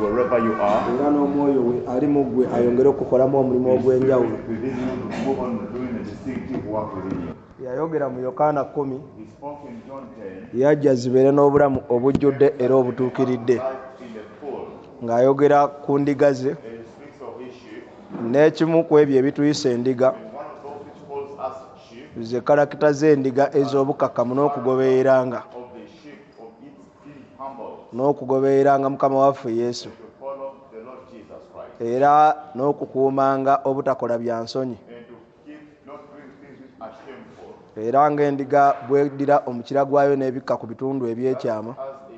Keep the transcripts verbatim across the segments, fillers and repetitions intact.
wherever you are. Era n'omwoyo we ali mu ggwe ayongere okukolamu omulimu ogw'enjawulo. Yayogera mu Yokaana kumi yajja zibeere n'obulamu obujjudde era obutuukiridde, ng'ayogera ku ndiga ze n'ekimu ku ebyo ebituyisa endiga ze kalakita z'endiga ez'obukakkamu n'okugobereranga n'okugobereranga Mukama waffe Yesu, era n'okukuumanga obutakola bya nsonyi, era ng'endiga bw'eddira omukira gwayo n'ebikka ku bitundu ebyekyama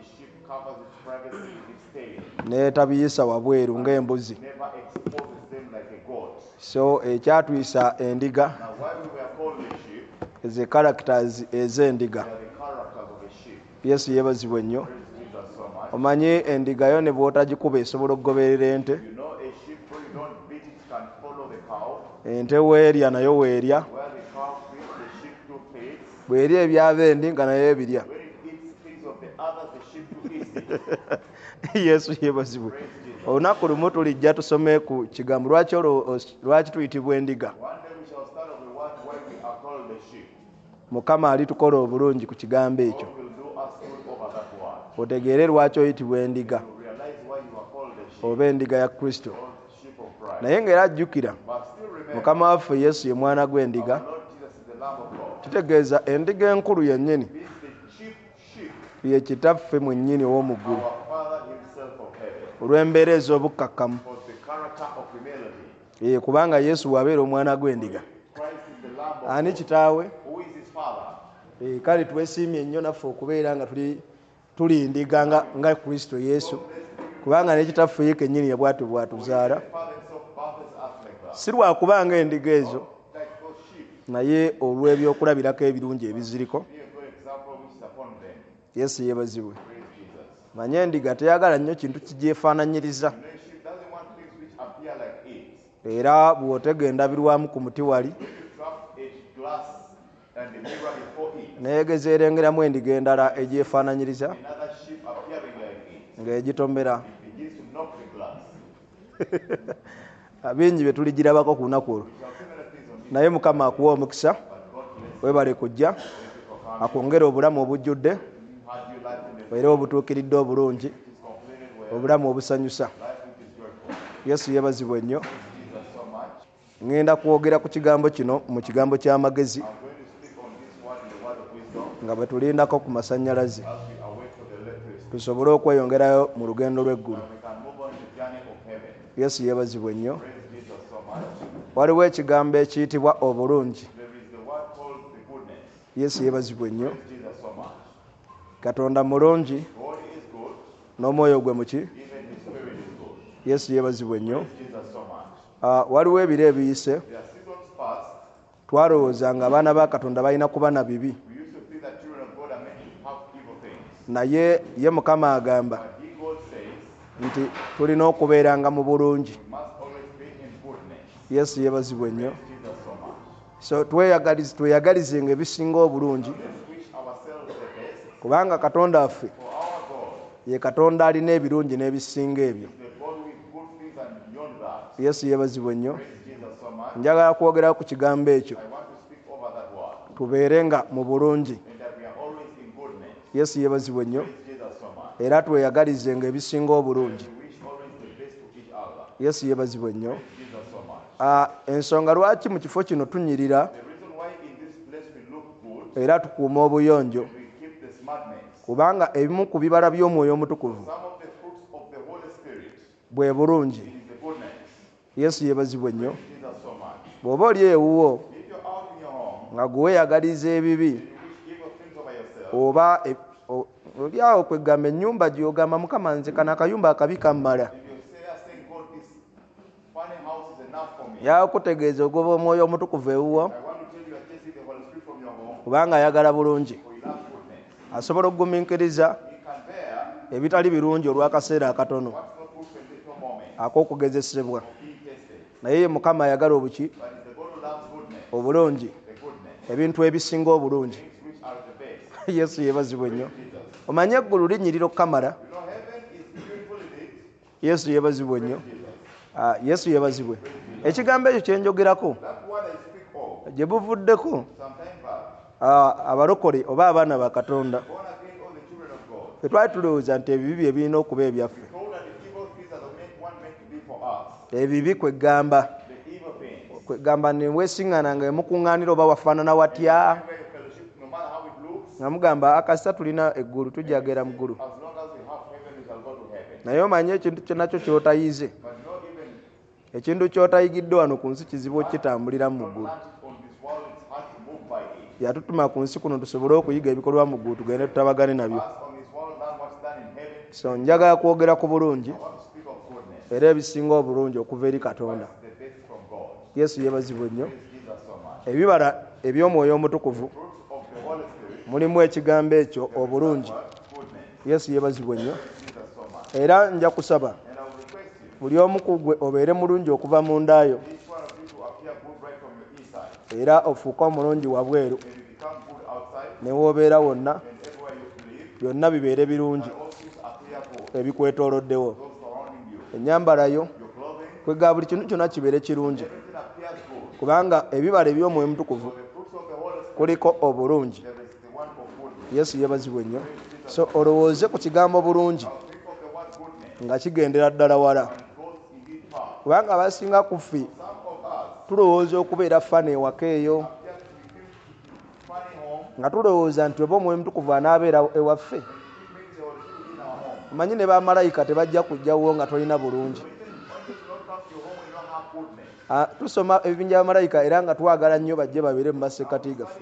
n'etabiyisa wabweru ng'embuzi. So ekyatuyisa endiga ze characters ez'endiga. Yesu yeebazibwe nnyo. Omanyi endiga yo ne bw'otagikuba esobola okugoberera ente. Ente weerya nayo weerya, bw'erya eby'abendi nga nayo ebirya. Yesu yeebazibwe. Olunaku lumu tulijja tusome ku kigambo lwaki lwaki tuyitibwa endiga. Mukama alitukola obulungi ku kigambo ekyo, otegeere lwaki oyitibwa endiga oba endiga ya Kristo. Naye ng'era ajjukira Mukama waffe Yesu ye mwana gw'endiga, kitegeeza endiga enkulu yennyini ye kitaffe mwennyini ow'omu ggulu olw'embeera ez'obukkakkamu. Ye kubanga Yesu bw'abeera omwana gw'endiga, ani kitaawe? E, kale twesiimye nnyo naffe okubeera nga tuli tuli ndiga nga, nga Kristo Yesu, kubanga ne kitaffe ye kennyini ye bwatu bwatuzaala, si lwakubanga endiga ezo, naye olw'ebyokulabirako ebirungi ebiziriko. Yesu yeebazibwe. Manye endiga teyagala nnyo kintu kigyefaananyiriza, era bw'otegenda birwamu ku muti wali neegeza erengeramu endiga endala egyefaananyiriza ng'egitomera. Bingi bye tuligirabako ku lunaku olwo, naye Mukama akuwa omukisa, weebale kujja, akwongere obulamu obujjudde era obutuukiridde obulungi, obulamu obusanyusa. Yesu yeebazibwe nnyo. Ngenda kwogera ku kigambo kino mu kigambo ky'amagezi nga bwe tulindako ku masannyalaze tusobole okweyongerayo mu lugendo lw'eggulu. Yesu yeebazibwe nnyo. Waliwo ekigambo ekiyitibwa obulungi. Yesu yeebazibwe nnyo. Katonda mulungi n'omwoyo gwe muki. Yesu yeebazibwe nnyo. Uh, waliwo ebiro ebiyise twalowooza nga abaana ba Katonda balina kuba na bibi, naye ye Mukama agamba nti tulina okubeeranga mu bulungi. Yesu yeebazibwe nnyo. So tweyagalize tweyagalizenga ebisinga obulungi, kubanga Katonda waffe ye Katonda alina ebirungi n'ebisinga ebyo. Yesu yeebazibwe nnyo. Njagala kwogera ku kigambo ekyo, tubeere nga mu bulungi. Yesu yeebazibwe nnyo. Era tweyagalizenga ebisinga obulungi. Yesu yeebazibwe nnyo. Uh, ensonga lwaki mu kifo kino tunyirira era tukuuma obuyonjo, kubanga ebimu ku bibala by'omwoyo omutukuvu bwe bulungi. Yesu yeebazibwe nnyo. Bw'oba oli ewuwo nga gweyagaliza ebibi, oba oli awo kwegamba ennyumba gy'ogamba Mukama nze kano akayumba akabi kammala, yakutegeeza ogoba omwoyo omutukuvu ewuwo, kubanga ayagala bulungi, asobola okugumiikiriza ebitali birungi olw'akaseera akatono ak'okugezesebwa. Naye Mukama ayagala obuki? Obulungi, ebintu ebisinga obulungi. Yesu yeebazibwe nnyo. Omanye eggulu linyirira okukamala. Yesu yebazibwe nnyo. Ah, Yesu yebazibwe. Ekigambo ekyo kye njogerako gye buvuddeko abalokole oba abaana ba Katonda fe twali tulowooza nti ebibi bye birina okuba ebyaffe. Ebibi kwegamba kwegamba ne weesiŋŋaana nga emukuŋŋaanira oba wafaanana watya nga mugamba akasita tulina eggulu tujjagera mu ggulu, naye omanye ekintu kyonnakyo kyotayize, ekintu kyotayigidde wano ku nsi kizibu okitambulira mu ggulu. Yatutuma ku nsi kuno tusobole okuyiga ebikolwa mu ggulu tugende tutabagane nabyo. So njagala kwogera ku bulungi era ebisinga obulungi okuva eri Katonda. Yesu yebazibwe nnyo. Ebibala eby'Omwoyo Omutukuvu mulimu ekigambo ekyo obulungi. Yesu yebazibwe nnyo. Era nja kusaba buli omu ku ggwe obeere mulungi okuva mu ndaayo era ofuuke omulungi wabweru, ne woobeera wonna byonna bibeere birungi ebikwetooloddewo. Ennyambalayo kwega buli kintu kyonna kibeere kirungi, kubanga ebibala eby'Omwoyo Omutukuvu kuliko obulungi. Yesu yebazibwe nnyo. So olowooze ku kigambo bulungi nga kigendera ddala wala, kubanga abasinga ku ffe tulowooza okubeera fana ewaka eyo nga tulowooza nti oba Omwoyo Omutukuvu anaabeera ewaffe. Manyi ne bamalayika tebajja kujjawo nga tolina bulungi. Tusoma ebibinja bamalayika era nga twagala nnyo bajje babeere mu masekkati gaffe,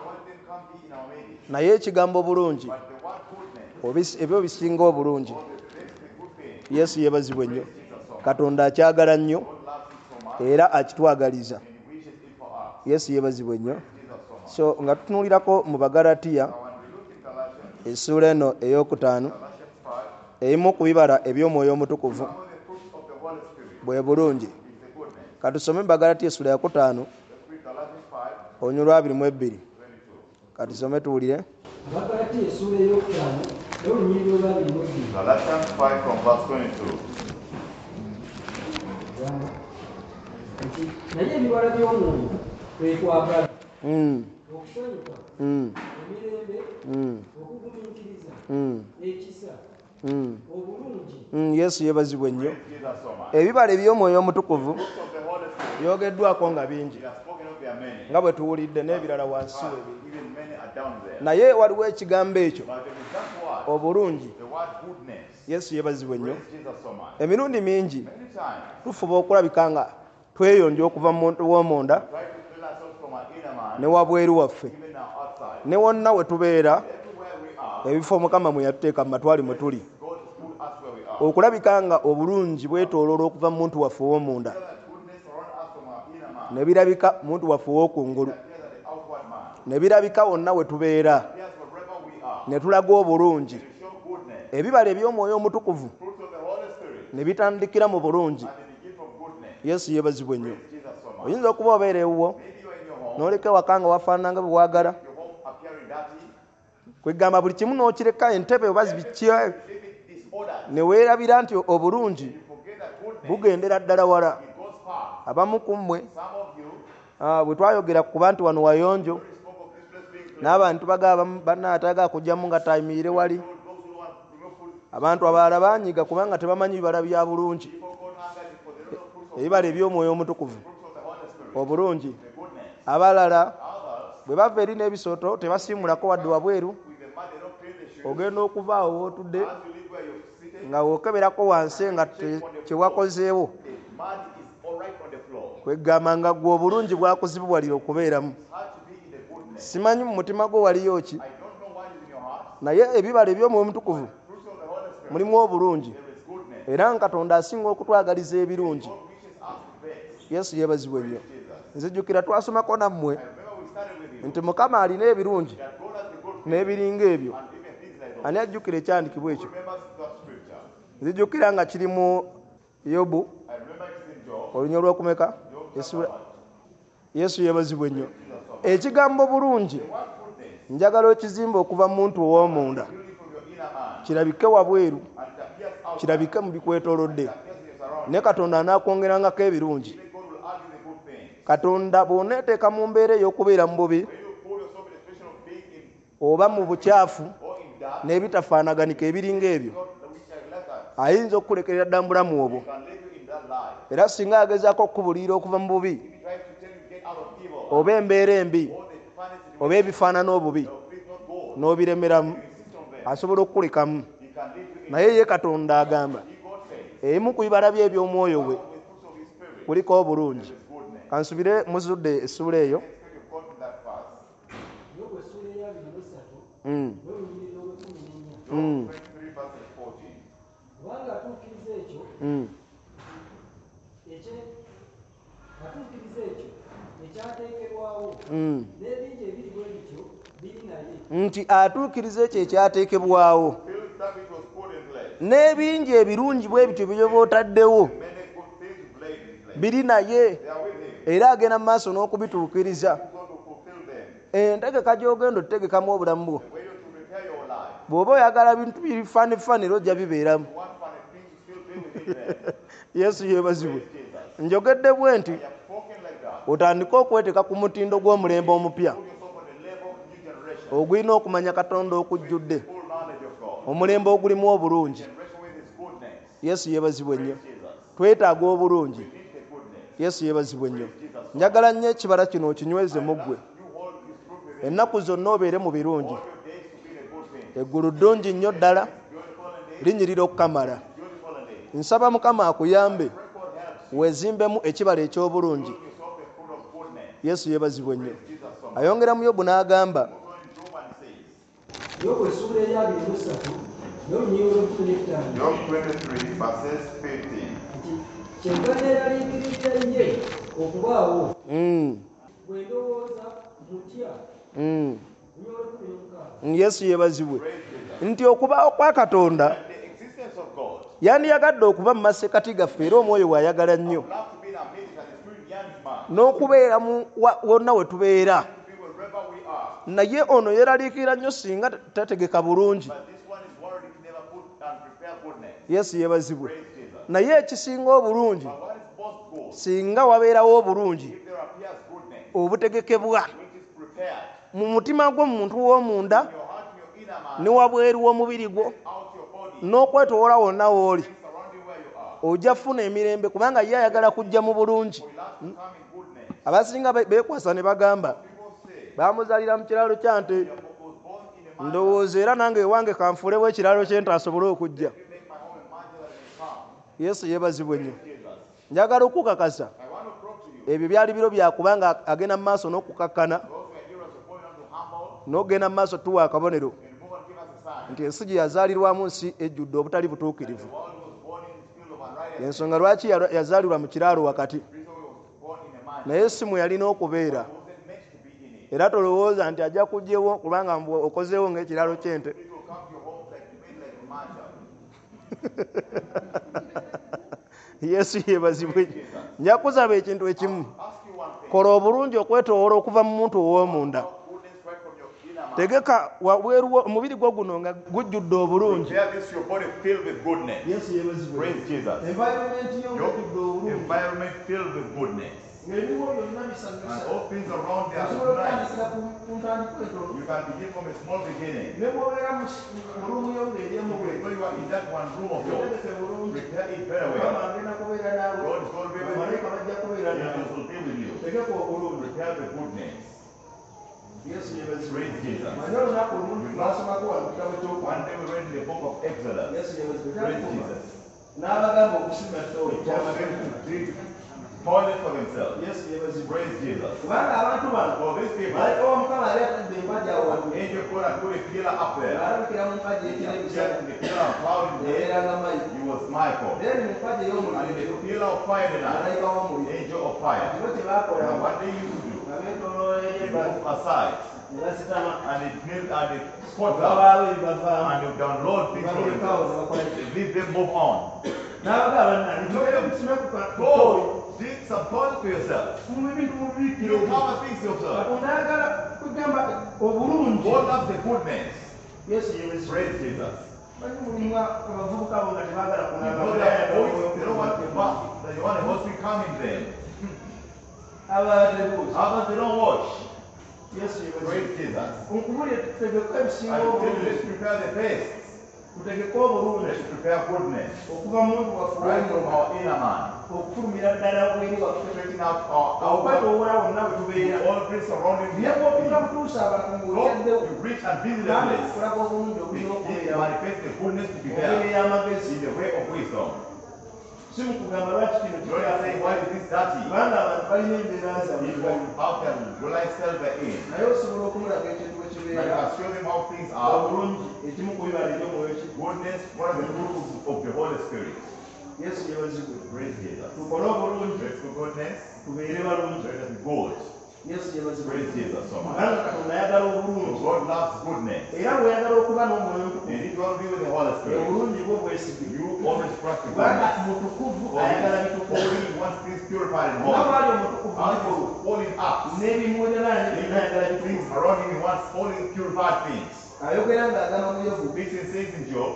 naye ekigambo bulungi ebyo bisinga obulungi. Yesu yebazibwe nnyo. Katonda akyagala nnyo era akitwagaliza. Yesu yebazibwe nnyo. So nga tutunulirako mu Bagalatiya essuula eno ey'okutaano, ebimu ku bibala eby'Omwoyo Omutukuvu bwe bulungi. Katusome Bagalatiya essuula ya kutaano olunyiriri lwa abiri mu ebbiri. Katusome tuwulire. Bagalatiya essuula ey'okutaano n'olunyiriri lwa abiri mu ebbiri. Galatians five from verse twenty-two. Naye ebibala by'omuntu kwe kwagala, Mm. okusanyuka, Mm. emirembe, Mm. okugumiikiriza, Mm. ekisa, Mm. obulungi. Mm. Yesu yebazibwe nnyo. Jesus so much. Ebibala eby'Omwoyo Omutukuvu Fruits of the Holy Spirit. byogeddwako nga bingi He has spoken of their many. nga bwe tuwulidde n'ebirala wansi we biri. Even many are down there. Naye waliwo ekigambo ekyo But there is that word, obulungi. the word goodness. Yesu yebazibwe nnyo. Praise Jesus so much. Emirundi mingi Many times, tufuba okulabika nga tweyonja okuva mu muntu w'omunda try to fill ourselves from our inner man, ne wabweru waffe, even our outside. ne wonna we tubeera, Everywhere we are, ebifo Mukama mwe yatuteeka mu matwali mwe tuli, God has put us where we are. okulabika nga obulungi bwetooloola okuva mu muntu waffe ow'omunda That goodness around us from our inner man. ne birabika muntu waffe ow'okungulu, Appears at the outward man. ne birabika wonna we tubeera, Appears wherever we are. ne tulaga obulungi. To show goodness. Ebibala eby'Omwoyo Omutukuvu Fruits of the Holy Spirit. ne bitandikira mu bulungi. And they begin from goodness. Yesu yebazibwe nnyo. Jesus so much. Oyinza okuba obeera ewuwo Maybe you are in your home. n'oleka ewaka nga wafaanana nga bwe waagala, Your home appearing dirty. kwegamba buli kimu n'okireka, entebe oba zibikya, Leave it disordered. ne weerabira nti obulungi You forget that goodness. bugendera ddala wala. It goes far. Abamu ku mmwe Some of you, ah, bwe twayogera kuba nti wano wayonjo, we spoke of this place being clean. n'abantu bagaba banna atayagala kujjamu nga tayimirire wali. Those who want to remove food, Abantu abalala banyiga kubanga tebamanyi bibala bya bulungi, people go hunger for the little fruits of, ebibala eby'Omwoyo Omutukuvu fruits of the Holy Spirit. obulungi. The goodness. Abalala Others, bwe bava eri n'ebisooto tebasiimulako wadde wabweru, with the mud, they don't clean the shoes. ogenda okuva awo wootudde As you live where you're sitting, nga wokeberako wansi nga te- kyewakozeewo, the mud is all right on the floor. kwegamba nga gwe obulungi bwakuzibwalira okubeeramu. It's hard to be in the goodness. Simanyi mu mutima gwo waliyo ki, I don't know what is in your heart. naye ebibala eby'Omwoyo Omutukuvu Fruits of the Holy Spirit. mulimu obulungi, There is goodness. era nga Katonda asinga okutwagaliza ebirungi. God wishes us the best. Yesu yeebazibwe nnyo. Jesus. Nzijjukira twasomako nammwe I remember we started with you. nti Mukama alina ebirungi That God has the good things n'ebiringa ebyo. and even things like those. Ani ajjukira ekyandikibwa ekyo? Who remembers that scripture? Nzijjukira nga kiri mu Yobu I remember it's in Job. olunyiriri lw'okumeka essuula. Yesu yeebazibwe nnyo. Ekigambo bulungi What goodness njagala okizimba okuva mu muntu ow'omunda, really from your inner man kirabike wabweru, and it appears kirabike mu bikwetoolodde Yes, yes, around. ne katonda anaakwongerangako ebirungi. Even God will add you the good things. Katonda bw'oneeteeka mu mbeera ey'okubeera mu bubi When you put yourself in a situation of being in oba mu bukyafu or in dark, n'ebitafaanaganika ebiringa ebyo, not which are left us, ayinza okukulekerera dda mu bulamu obwo. can leave you in that life. Era singa agezaako okukubuulira okuva mu bubi If he tries to tell you get out of evil, oba embeera embi or the funny oba situation, ebifaanana obubi no, please not go. n'obiremeramu, Insist on them. asobola okukulekamu. He can leave you in. Naye ye Katonda agamba He God says, ebimu ku bibala bye eby'omwoyo we with fruits of his spirit, kuliko obulungi. goodness. Kansubire muzudde essuula eyo. Expect you've gotten that fast. Yobu essuula eyabiri mu ssatu Mm, n'olunyiriri olw'ekkumi n'ennya. mm, twenty-three verses fourteen. Kubanga atuukiriza ekyo mm. ekye atuukiriza ekyo ekyateekebwawo Mm. n'ebingi ebiri bwe bityo biri naye. Nti atuukiriza ekyo ekyateekebwawo Feels that it was put in place. n'ebingi ebirungi bwe bityo bye bootaddewo Many good things laid in place. biri naye, They are with him. era agenda mu maaso n'okubituukiriza. He's going to fulfill them. Entegeka gy'ogenda otutegekamu obulamu bwo. The way you to prepare your life. Bw'oba oyagala bintu bifaanifaanira ojja bibeeramu. One funny thing to still be within them. Yesu yeebazibwe. Jesus. Njogedde bwe nti You have spoken like that. otandike okweteeka ku mutindo gw'omulembe omupya Put yourself on the level of new generation. ogulina okumanya Katonda okujjudde, Full knowledge of God. omulembe ogulimu obulungi. Generation with his goodness. Yesu yeebazibwe nnyo. Jesus. Twetaaga obulungi. We need the goodness. Yesu yeebazibwe nnyo. Njagala nnyo ekibala kino okinyweze mu ggwe. You hold his fruit within Ennaku zonna obeere mu birungi. all your days to be the good thing. Eggulu ddungi nnyo ddala, Beautiful and days. linyirira okukamala. Beautiful and days. Nsaba Mukama akuyambe God helps weezimbemu ekibala eky'obulungi. yourself the fruit of goodness. Yesu yeebazibwe nnyo. Jesus so much. Ayongera mu Yobu n'agamba Go in Job and says, Yobu essuula eyabiri mu ssatu n'olunyiriri olw'ekkumi n'ettaano Job twenty-three verses fifteen. nti kyemba neeraliikirira ye okubaawo mm, bwe ndowooza mutya mm. lunyiriri olw'ekkumi n'omukaaga. Yesu yeebazibwe Praise Jesus. nti okubaawo kwa Katonda And the existence of God. yandiyagadde okuba mu masekkati gaffe, era omwoyo bw'ayagala nnyo Love to be in our midst and the spirit yearns man. n'okubeera mu wa- wonna we tubeera. To be wherever we are. Naye ono yeeraliikirira nnyo singa tategeka bulungi. But this one is worried if he never put and prepare goodness. Yesu yeebazibwe. Praise Jesus. Naye ekisinga obulungi But what is most good? singa wabeerawo obulungi If there appears goodness, obutegekebwa which is prepared mu mutima gwo, mu muntu w'omunda in your heart and your inner man, ne wabweru w'omubiri gwo out your body, n'okwetoola wonna w'oli, things surrounding where you are. ojja kufuna emirembe, kubanga ye ayagala kujja mu bulungi. We love to come in goodness. Abasinga be- beekwasa ne bagamba People say, baamuzaalira mu kiraalo kya nte, "I was born in a man ndowooza era nange ewange kanfuulewo ekiraalo kye nte asobole okujja. to make my home a mansion that may come." Yesu yeebazibwe nnyo. Jesus. Njagala okukakasa I want to prove to you, ebyo byali biro byakubanga agenda mu maaso n'okukakkana, those who are heroes are going on to humble n'ogenda mu maaso tuwa akabonero and move and give us a sign. nti ensi gye yazaalirwamu nsi ejjudde obutali butuukirivu. The world was born in the field of unrighteousness. Ensonga lwaki yalwa- yazaalirwa mu kiraalo wakati, The reason we was born in a mansion. naye si mwe yalina okubeera. He wasn't meant to be in it. Era tolowooza nti ajja kugyewo kubanga mbu okozeewo ng'ekiraalo ky'ente. People will come to your home like you made like a mansion. Yesu yeebazibwe. Nja kusaba ekintu ekimu. Ask you one thing. Kola obulungi okwetoola okuva mu muntu ow'omunda. Goodness right from your inner man. Tegeka wabweru wo- omubiri gwo guno nga gujjudde obulungi. Prepare this your body filled with goodness. Yesu yeebazibwe. Praise Jesus. Environment yo Your ng'ejjudde obulungi. environment filled with goodness. Ng'ebiwo byonna And bisanyusa. all things around there Osobola are nice. okutandikira ku- ku ntandikwa etono. You can begin from a small beginning. Ne bw'obeera mu s- mu ruumu yo ng'eryemu bwe. When you are in that one room of yours, Otegeke bulungi. prepare it very Mukama well. agenda kubeera naawe. God is going to be with you. Bamalayika bajja kubeera naawe. Angels will be with you. Tegeka obulungi. Prepare the goodness. Yesu yeebazibwe. Praise Jesus. Manye olunaku olumu twasomako wano mu kitabo ky'Okubala. One day we read in the book of Exodus. Yesu yeebazibwe. Praise Kyakuma. Jesus. N'abagamba okusima ttooyi God ky'amagezi. dig toilet for themselves. Yesu yeebazibwe. Praise Jesus. Kubanga abantu bano For these people, malayika wa Mukama yali atadde empagi awo waggulu. angel God had put a pillar up there. Alabikira mu mpagi ekira Just ebisala. in the pillar of cloud in the air, Yabeeranga Malayika. he was Michael. Then mu mpagi And in ey'omuliro the pillar of fire in the night, malayika w'omuliro. angel of fire. Kino kye baakola Now what they used to do, nga beetooloola they ebbali move aside ne basitama. and they kneel and they squat down Babaawo ebibavaamu. and they download things from Babalekawo ne themselves. bakola They leave them move on. n'abagamba nali tugenda kusima ku ka- ku ttooyi. Go, dig some toilet for yourself. Mu bintu mu biikiro You ebyo. cover things yourself. Katonda ayagala kugamba obulungi. God loves the goodness. Yesu yeebazibwe. Praise Jesus. bali mulimu abavubuka abo nga tebaagala You know that boys, they don't want to bath. They want the husband coming there. abatebuuzi Others, they don't wash. yesu Praise Jesus. okubulya tutegeka ebisinga I tell you, let's obulungi prepare the best. tutegeka obulungi Let's prepare goodness. okuva mu muntu waffe Right from w'omwoyo our inner man. okufulumira ddala bweri waffe Taking out our okwetowola outward. wonna bwe tubeera All grace surrounding naye you. bwotuga butuusa abantu Go, ng'okyaddewo you reach and visit the kandi place. okulaga obulungi obulina Begin to okubeerawo manifest the goodness to be engeri there. y'amagezi In the way of wisdom. si mu kugamba lwaki kino You don't say, why is this dirty? kubanga abantu balina embeera zaabwe People have their lifestyle they're in. naye osobola okumulaga ekintu bwe Like kibeera I show them how things are. obulungi ekimu ku bibala ebyomwoyo ki Goodness, one of the fruits of the Holy Spirit. yesu yebazibwe Praise Jesus. tukole obulungi Let's do goodness. tubeere balungi Let us be good. yesu yebazibwe Praise Jesus so much. kubanga katonda ayagala So obulungi God loves goodness. era bweyagala okuba n'omwoyo And omutukuvu if you want to be with the Holy Spirit, obulungi bwo bwesige you always practice kubanga goodness. mutukuvu ayagala bitukuvu Only one thing purified and nga holy. bwali omutukuvu Ours bikulu is falling up. n'ebimuliraanye byonna ayagala Things bitukuvu around him, he wants falling purified things. ayogera ng'agamba mu yobu This says in Job.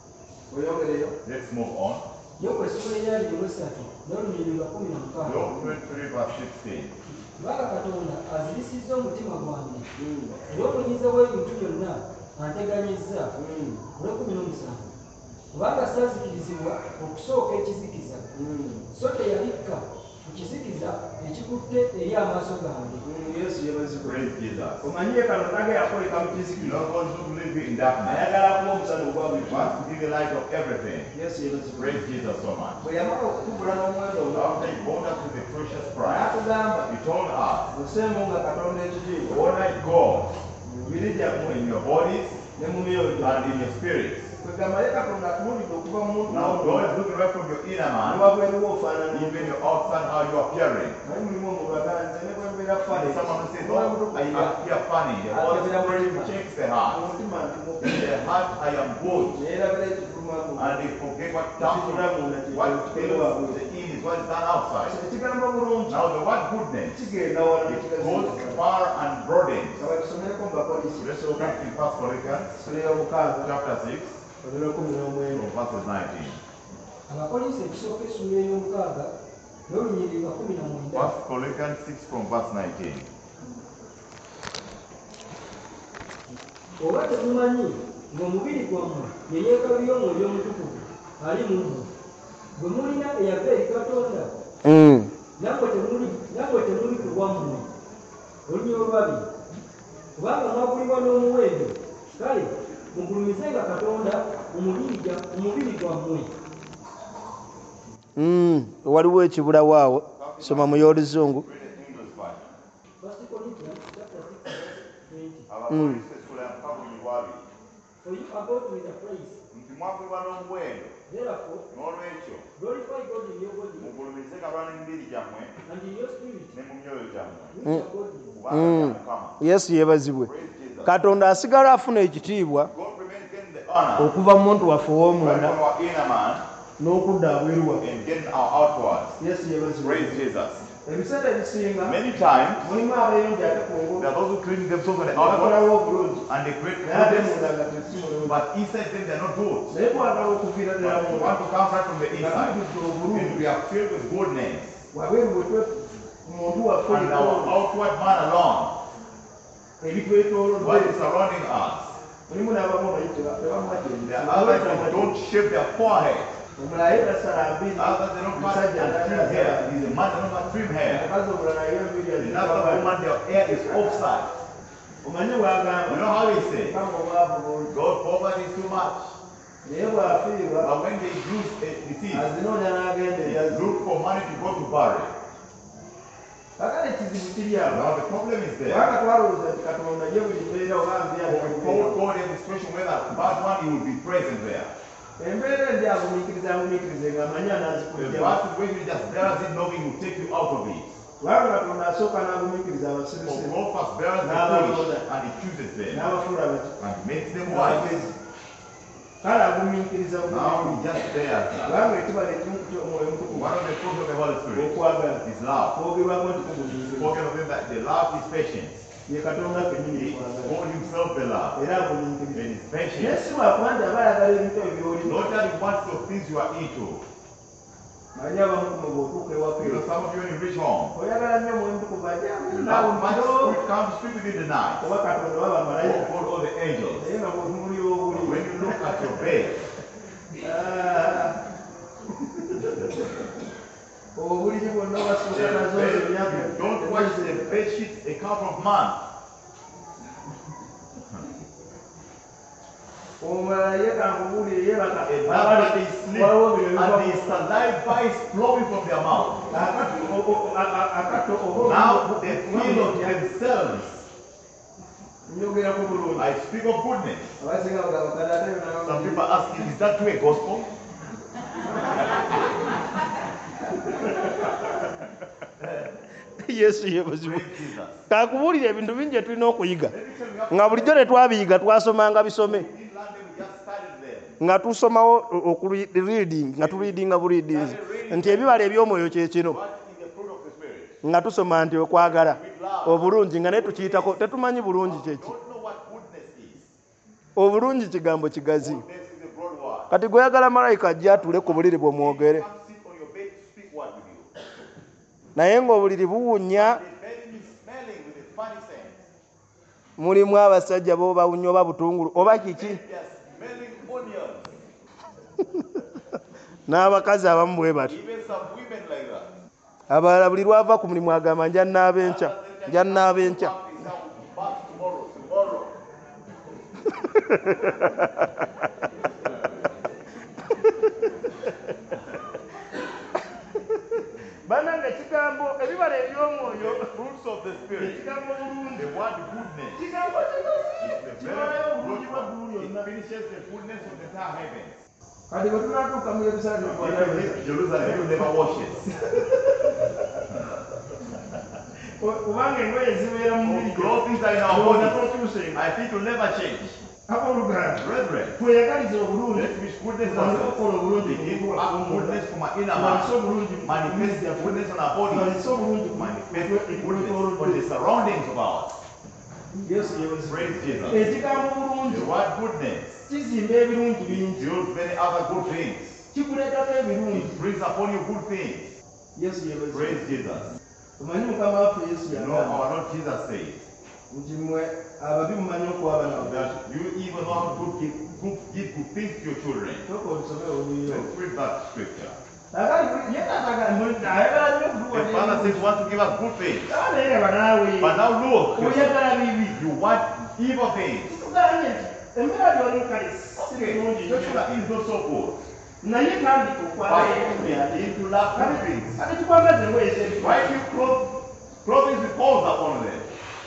oyogereyo Let's move on. yobu essula eryali olwesatu n'olunyiriri lwa kumi na mukaaga Job twenty-three verse sixteen. kubanga katonda azirisizza omutima gwange era omunyiza w'ebintu byonna anteganyizza olw'ekumi n'omusanvu kubanga saazikirizibwa okusooka ekizikiza so teyabikka ku kizikiza ekikutte eri amaaso gange yesu yebazibwe Praise Jesus. omanyiye kano tage yakoleka mu You kizikiza don't want to live in darkness. ayagala kuba omusana ogwa buli He wants to give the light of everything. yesu yebazibwe Praise Jesus so much. bwe yamala okutugula n'omwenda ogwo After he bought us with the precious price, n'atugamba he told us, museemu nga katonda ekitiibwa honor God mu mibiri gyammwe in your bodies ne mu myoyo and in your spirits. kwegamba ye katonda atunulidde okuva mu muntu Now God is looking right from your inner man, niwabweriwo ofaanana even your outside, how you are appearing. naye mulimu omuntu agala nze ne bwe mbeera fale Someone who says, oh, I appear funny. The Holy Spirit checks the heart. omutima nti mubi In the heart, I am good. naye erabira ekitulumamu And they forget what comes from what fills the in is what is done outside. ekigambo bulungi Now the word goodness, kigenda wala it goes far and broadens. abakisomereko mu bapoliisi Let's look at in First Corinthians soleyo omukaaga chapter six, olero kumi n'omwenda from verses nineteen. abapoliisi ekisooka essula ey'omukaaga n'olunyiriri lwa kumi na mwenda First Corinthians six from verse nineteen. oba temumanyi ng'omubiri gwammwe ye yeekaalu y'omwoyo omutukuvu ali mu mmwe bwe mulina eyava eri katonda nammwe temuli nammwe temuli ku lwammwe olunyi olwabiri kubanga mwagulibwa n'omuwendo kale mugulumizenga katonda omubiri gwa- omubiri gwammwe waliwo ekibulawo awo soma mu y'oluzungu Read the English Bible. First Corinthians chapter six, verse twenty. Abapoliisi essula ya mukaaga mu bwabiri. For you are bought with a price. Nti mwagulibwa n'omuwendo. Therefore, N'olwekyo glorify God in your body mugulumize kalwana emibiri gyammwe and in your spirit, ne mu myoyo gyammwe. which are godly. Kubanga bya Mukama. yesu yeebazibwe Praise Jesus. katonda asigala afuna ekitiibwa God remains getting the honor okuva mu muntu waffe right ow'omunda from our inner man n'okudda abweru waffe and getting our outwards. yesu yeebazibwe Praise Jesus. ebiseera ebisinga Many times, mulimu abayonja ate ku ngulu there are those who clean themselves on the outward bakolawo obulungi and they create naye ate goodness, munda nga tesimulungi but inside them they are not good. naye twagala okuviira ddala But we munda want to come right from the nga inside. tujjudde And obulungi we are filled with goodness. wabweru bwe twe muntu waffe And our yekoono outward man alone, ebitwetoolodde what is surrounding us. mulimu n'abamu abayi There are others that don't shave their forehead. omulaye tasala mbiri Others they don't cut omusajja and trim n'atasala hair. He's a man that don't cut trim hair. omukazi omulala ye mbiri Another azibaba woman, their hair is offside. omanyi bw'agamba You know how he says? kama obwavu bungi God poverty is too much. naye bw'afiirwa But when they use a disease, azinoonya n'agenda they eryazi look for money to go to bury. kakale ekizibu kiri awo Now the problem is there. kubanga twalowooza nti katonda ye buli mbeera oba When we call God in the situation where that bad one, he will be present there. embeera endi agumiikiriza agumiikirize ng'amanyi The anaazikujja bad situation just bears it knowing he will take you out of it. kubanga katonda asooka n'agumiikiriza For abasirusiru God first bears the foolish and he chooses them n'abafuula bati and makes them wise. abagezi kale agumiikiriza Now bugumiikiriza he just bears that. kubanga ekibala ekimu ku omwoyo mutukuvu One of the fruits of the Holy Spirit okwagala is love. kwogerwako nti kugumiikiriza Spoken of him that the love is patience. ye katonda kenyini He called himself the love. era And abunyikiriza he's patient. yesu akwanja aba ayagala ebintu ebyolimu Not that he wants the things you are into. manya abamukumu bw'otuuka ewaka You know, some of you when you reach home, oyagala nnyo mwendu kuva you love much spirit comes to speak within the night. oba katonda oba Oh, bamalayika God, all the angels. naye nga bw'otunulira obuli When you look at your bed, obuliri bwonna obasooka the nazo bed, emyaka you don't watch the bed sheet a couple of months. omulala ye kankubuulire yebaka Another they sleep and the saliva is flowing from their mouth. akato Now they feel of themselves. njogera ku bulungi I speak of goodness. abasinga bagabakala ate Some people ask, is that true a gospel? yesu yebuzibwa Praise Jesus. kakubuulira ebintu bingi tulina okuyiga Let me tell you, we have nga bulijjo tetwabiyiga twasomanga bisome in London, we just started there. nga tusomawo okureading nga tureadinga bureadings nti ebibala ebyomwoyo kye kino What is the fruit of the Spirit? nga tusoma nti okwagala obulungi nga naye tukiyitako tetumanyi bulungi kyeki Don't know what goodness is. obulungi kigambo kigazi Goodness is a broad word. kati gweyagala malayika ajja atule ku buliri bwomwogere Come sit on your bed to speak word with you. naye ng'obuliri buwunya The bed is smelling with a funny scent. mulimu abasajja bo bawunya oba butungulu oba kiki They are smelling onions. n'abakazi abamu bwe bati Even some women like that. abalala buli lwava ku mulimu agamba nja nnaaba enkya nja nnaaba enkya Back tomorrow, tomorrow. banange kigambo ebibala ebyomwoyo Fruits of the Spirit. ekigambo bulungi The word goodness. kigambo The kimalayo very obulungi good bwa one. ggulu It lyonna finishes the goodness of the entire heavens. kati bwe tunatuuka mu yerusaalemu If you leave Jerusalem, you never wash it. kubanga engoye zibeera mu mubiri Clothes are in our Yona bodies. tokyusenga I think will never change. abooluganda Brethren, tweyagalize obulungi let's wish goodness tutandika ourselves. okukola obulungi Begin to act goodness from our inner tumalise man. obulungi Manifest the goodness on our bodies. tumalise obulungi Manifest the goodness on the surroundings of ours. yesu yewezibwa Praise Jesus. ekigambo bulungi The word goodness kizimba ebirungi bingi builds many other good things. kikuleetako ebirungi It brings upon you good things. yesu yewezibwa Praise Jesus. omanyi mukama waffe yesu You know, yagamba our Lord Jesus says nti mmwe ababi mumanyi okwaba nabo that you even know how to give good, give good things to your children. toka olusome oluyo Let's read that scripture. ayagala nnyo The Father says, you want to give us good things. kutuwaereba naawe But now look, oyagala bibi you want evil things. tukuganye nti embeera gyoli nkale si Okay, birungi Joshua is not so good. naye tandika okwala ebintu But byali into love good things. ate tukwambaze engoye Why do you clothe clothing with holes upon them?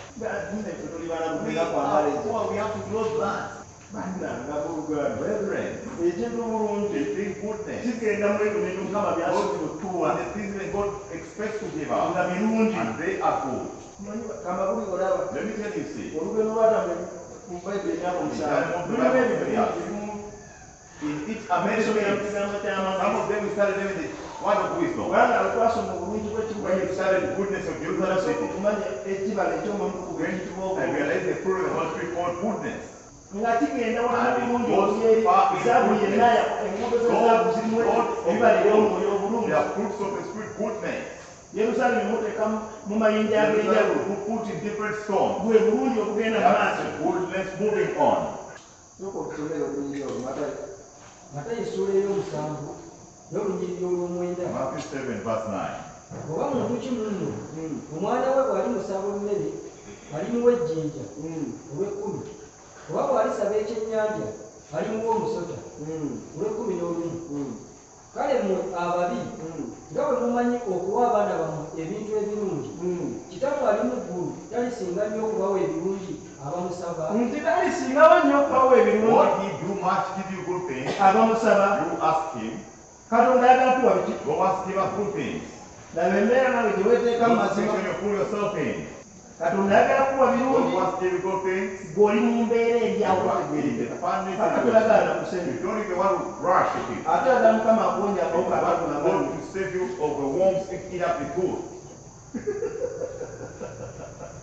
tuli We balagumira are kwambala ezo poor, we have to clothe that. bannanga buluganda Brethren, ekintu bulungi they bring goodness. kigenda mu ebyo bintu mukama byasobola otuwa And the things that God expects to give us. nga birungi And they are good. kamba buli olaba Let me tell you, see. olugendo lwatambe mu bayibuli emyaka omusanvu lulimu ebintu birimu In each amazing esomera mu thing, kigambo some ky'amagezi of them we started them in the word of wisdom. kubanga twasoma obulungi bw'ekibuga When you started the goodness of Jerusalem yerusalemu city, okumanya ekibala eky'omuntu ekiyitibwa I obulungi realized the fruit of the Holy Spirit called goodness. nga kigenda wala And it bulungi goes obuyeeri far in zaabu goodness. yennaaya enguudo zezaabu God, zirimu God ebibala of ebyomwoyo God, obulungi they are fruits of the Spirit goodness. yerusalemu muteeka mu mayinja ag'enjawulo Jerusalem who put in different stones. bwe bulungi okugenda mu That's maaso the goodness moving on. soka okusomera obulungi obwo matayo matayo essuula ey'omusanvu n'olunyiriri olw'omwenda Matthew seven, verse nine. oba muntu ki munno omwana we bw'ali musaba olunnebe alimuwa ejjinja olw'ekkumi oba bw'alisaba ekyennyanja alimuwa omusota olw'ekkumi n'olumu kale mmwe ababi nga bwe mumanyi okuwa abaana bammwe ebintu ebirungi kitammwe ali mu ggulu talisinga nnyo okubawa ebirungi abamusaba nti talisingawo nnyo okubawa ebirungi What he do much give you good things, abamusaba you ask him. katonda ayagala tuwa biki God wants to give us good things. laba embeera nawe gye weeteeka mu Good mazima situation you put yourself in. katonda ayagala kuwa God birungi wants to give you good things. ng'oli mu mbeera You ebyawula are in the family paka situation. tolagala na kusenya You don't even want to rush at it. ate yagala mukama akuwonya You akawuka want akatulaga God to save you of the worms if eat up the food.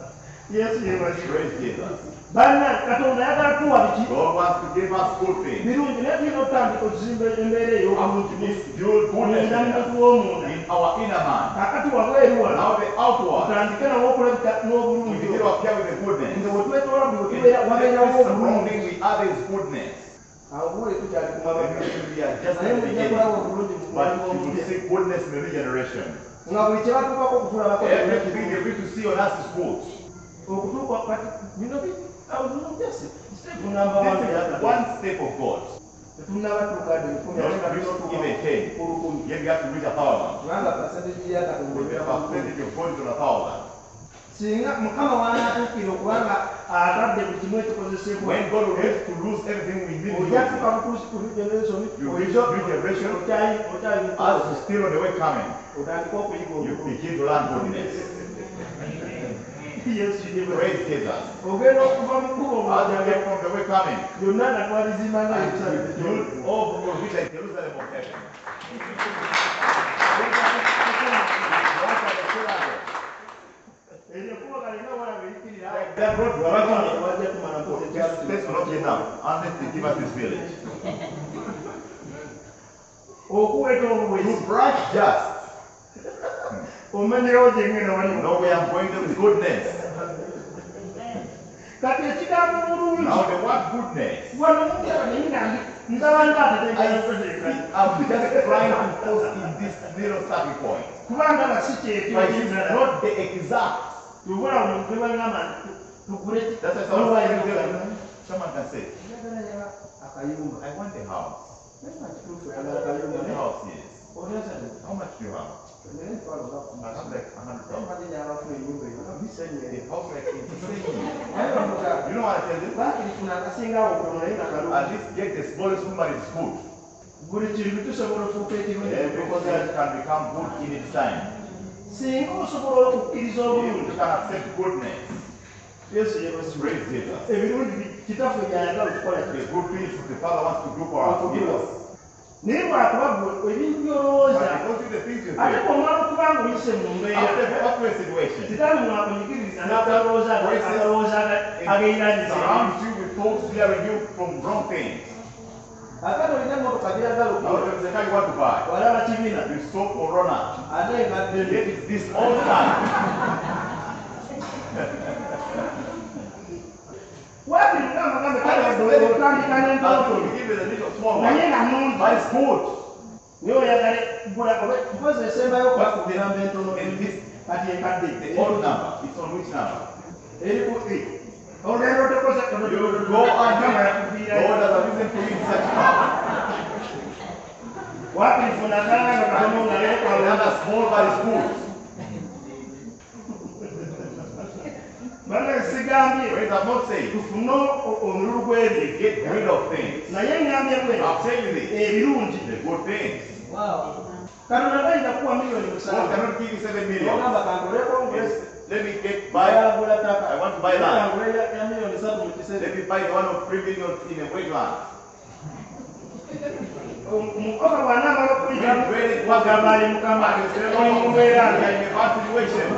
Yesu yebazi. Praise Jesus. Bana Katonda yagala tuwa biki. God wants to give us good things. Birungi naye tulina otandika okuzimba embeera ey'omuntu This good goodness munda muntu w'omunda. in our inner man. Kakati wabweru wano. Now the outward. Otandike nawo okulabika We n'obulungi. begin to appear with the goodness. Nga bwe twetoola buli bwe tubeera wabeerawo obulungi. Surrounding with others' goodness. Awo bwe tukyali ku mabaga. We are just Naye at the mujja beginning. kulaba obulungi mu But mwana you will w'omuntu. see goodness in the new generation. Nga buli kye batuukako okutulabako. Everything you're going to see on us is good. Okutuuka kati bino bi awulumutese. Step number one. This is one step of God. Tetunnaba tuukadde lukumi ate nga Not tulina reach even otuuka ten. ku lukumi. Yet we have to reach a thousand. Kubanga percentage ya Katonda We have ebeera a percentage of God is on a thousand. singa Mukama w'anaatuukira okubanga atadde buli kimu ekikozesebwa When God will ready to lose everything we need to ojja lose, tuka butuusi ku generation you reach new generation. okyayi okyayi As you're still on the way coming, otandika okuyiga you obulungi. begin to learn goodness. Yesu yebazi. Praise Jesus. ogenda okuva mu kkubo As you omwajaga get from the way coming, byonna natwalizimba nga and Yerusaalemi you gy'oli. all will be like Jerusalem of heaven. Eryo ekkubo kalina walaba erikirira Like that road we are on, wajja tumala mpozi this place will not be enough unless they give us this village. okuweta To obuwezi branch just, omenyewo gye ngenda you waliwo. know we are going to with goodness. Kati ekigambo bulungi Now the word goodness, wano mundaba naye nga ndaba nga ateteekerateeka I'm just trying to post in this little starting point. kubanga basi kyekyo But it's ekirala not the exact. tubula omuntu webagamba tugule That's why someone can say, someone can say, akayumba I want a house. naye nga kituufu I oyagala want akayumba a house, yes. olesane How much do you have? naye ntwala I olakuma have like a hundred thousand. mbadde nyabafuna ennyumba eyo bisenyere A house like it's insane. naye bamuga You know what I tell you? baakiri funa akasingawo okutono naye nga At kalungi least get the smallest room and it's good. buli kintu tusobola ofuuka ekirungi Everything can become good in its time. singa osobola okukkiriza You obulungi can accept goodness. yesu yebasiba Praise Jesus. ebirungi kitaffe byayagala okukola The kye good things the Father wants to do for us. to give us. naye bw'akuba gwe ebintu byolowooza But because of the things you ate think, bw'omala okuba nga oyise mu mbeera after after a situation, sitaani mwakunyigiriza n'akalowooza akalowooza ageeranyiza surround you with thoughts clearing you from wrong things. ate olina emmotoka biragala Now okukola there's a car you want to buy. walaba kibiina You stop or run out. ate engadde Yet it's this all time. waati mugamba gambe kale otandika As n'entonotono we give it a little small naye one, nga nungi but it's good. naye oyagala gula mpozi esembayo okubakugamba entono And this, kati enkadde the old number, it's on which number? eri ku olugendo otekoze You go and gamba God yakuviirayo has a reason for you in such car. wakifuna kalanga katono nga leekwala Another small but it's good. bana sigambye Friends, I'm not saying tufune omululu gw'ebyo you get rid of things. naye ngambye kwe I'll tell you this. ebirungi The good things. katonda tayinza kuwa miliyoni God musanvu cannot give you seven million. ogamba kangole kongres Let me get buy. bayagula ttaka I want to buy land. kangule ya miliyoni satu mu Let kiseera me buy one of three million in a wetland. omukoka bw'anaamala okuyitamu When ready, wagamba ali mukama oli mu mbeera in nge a bad situation.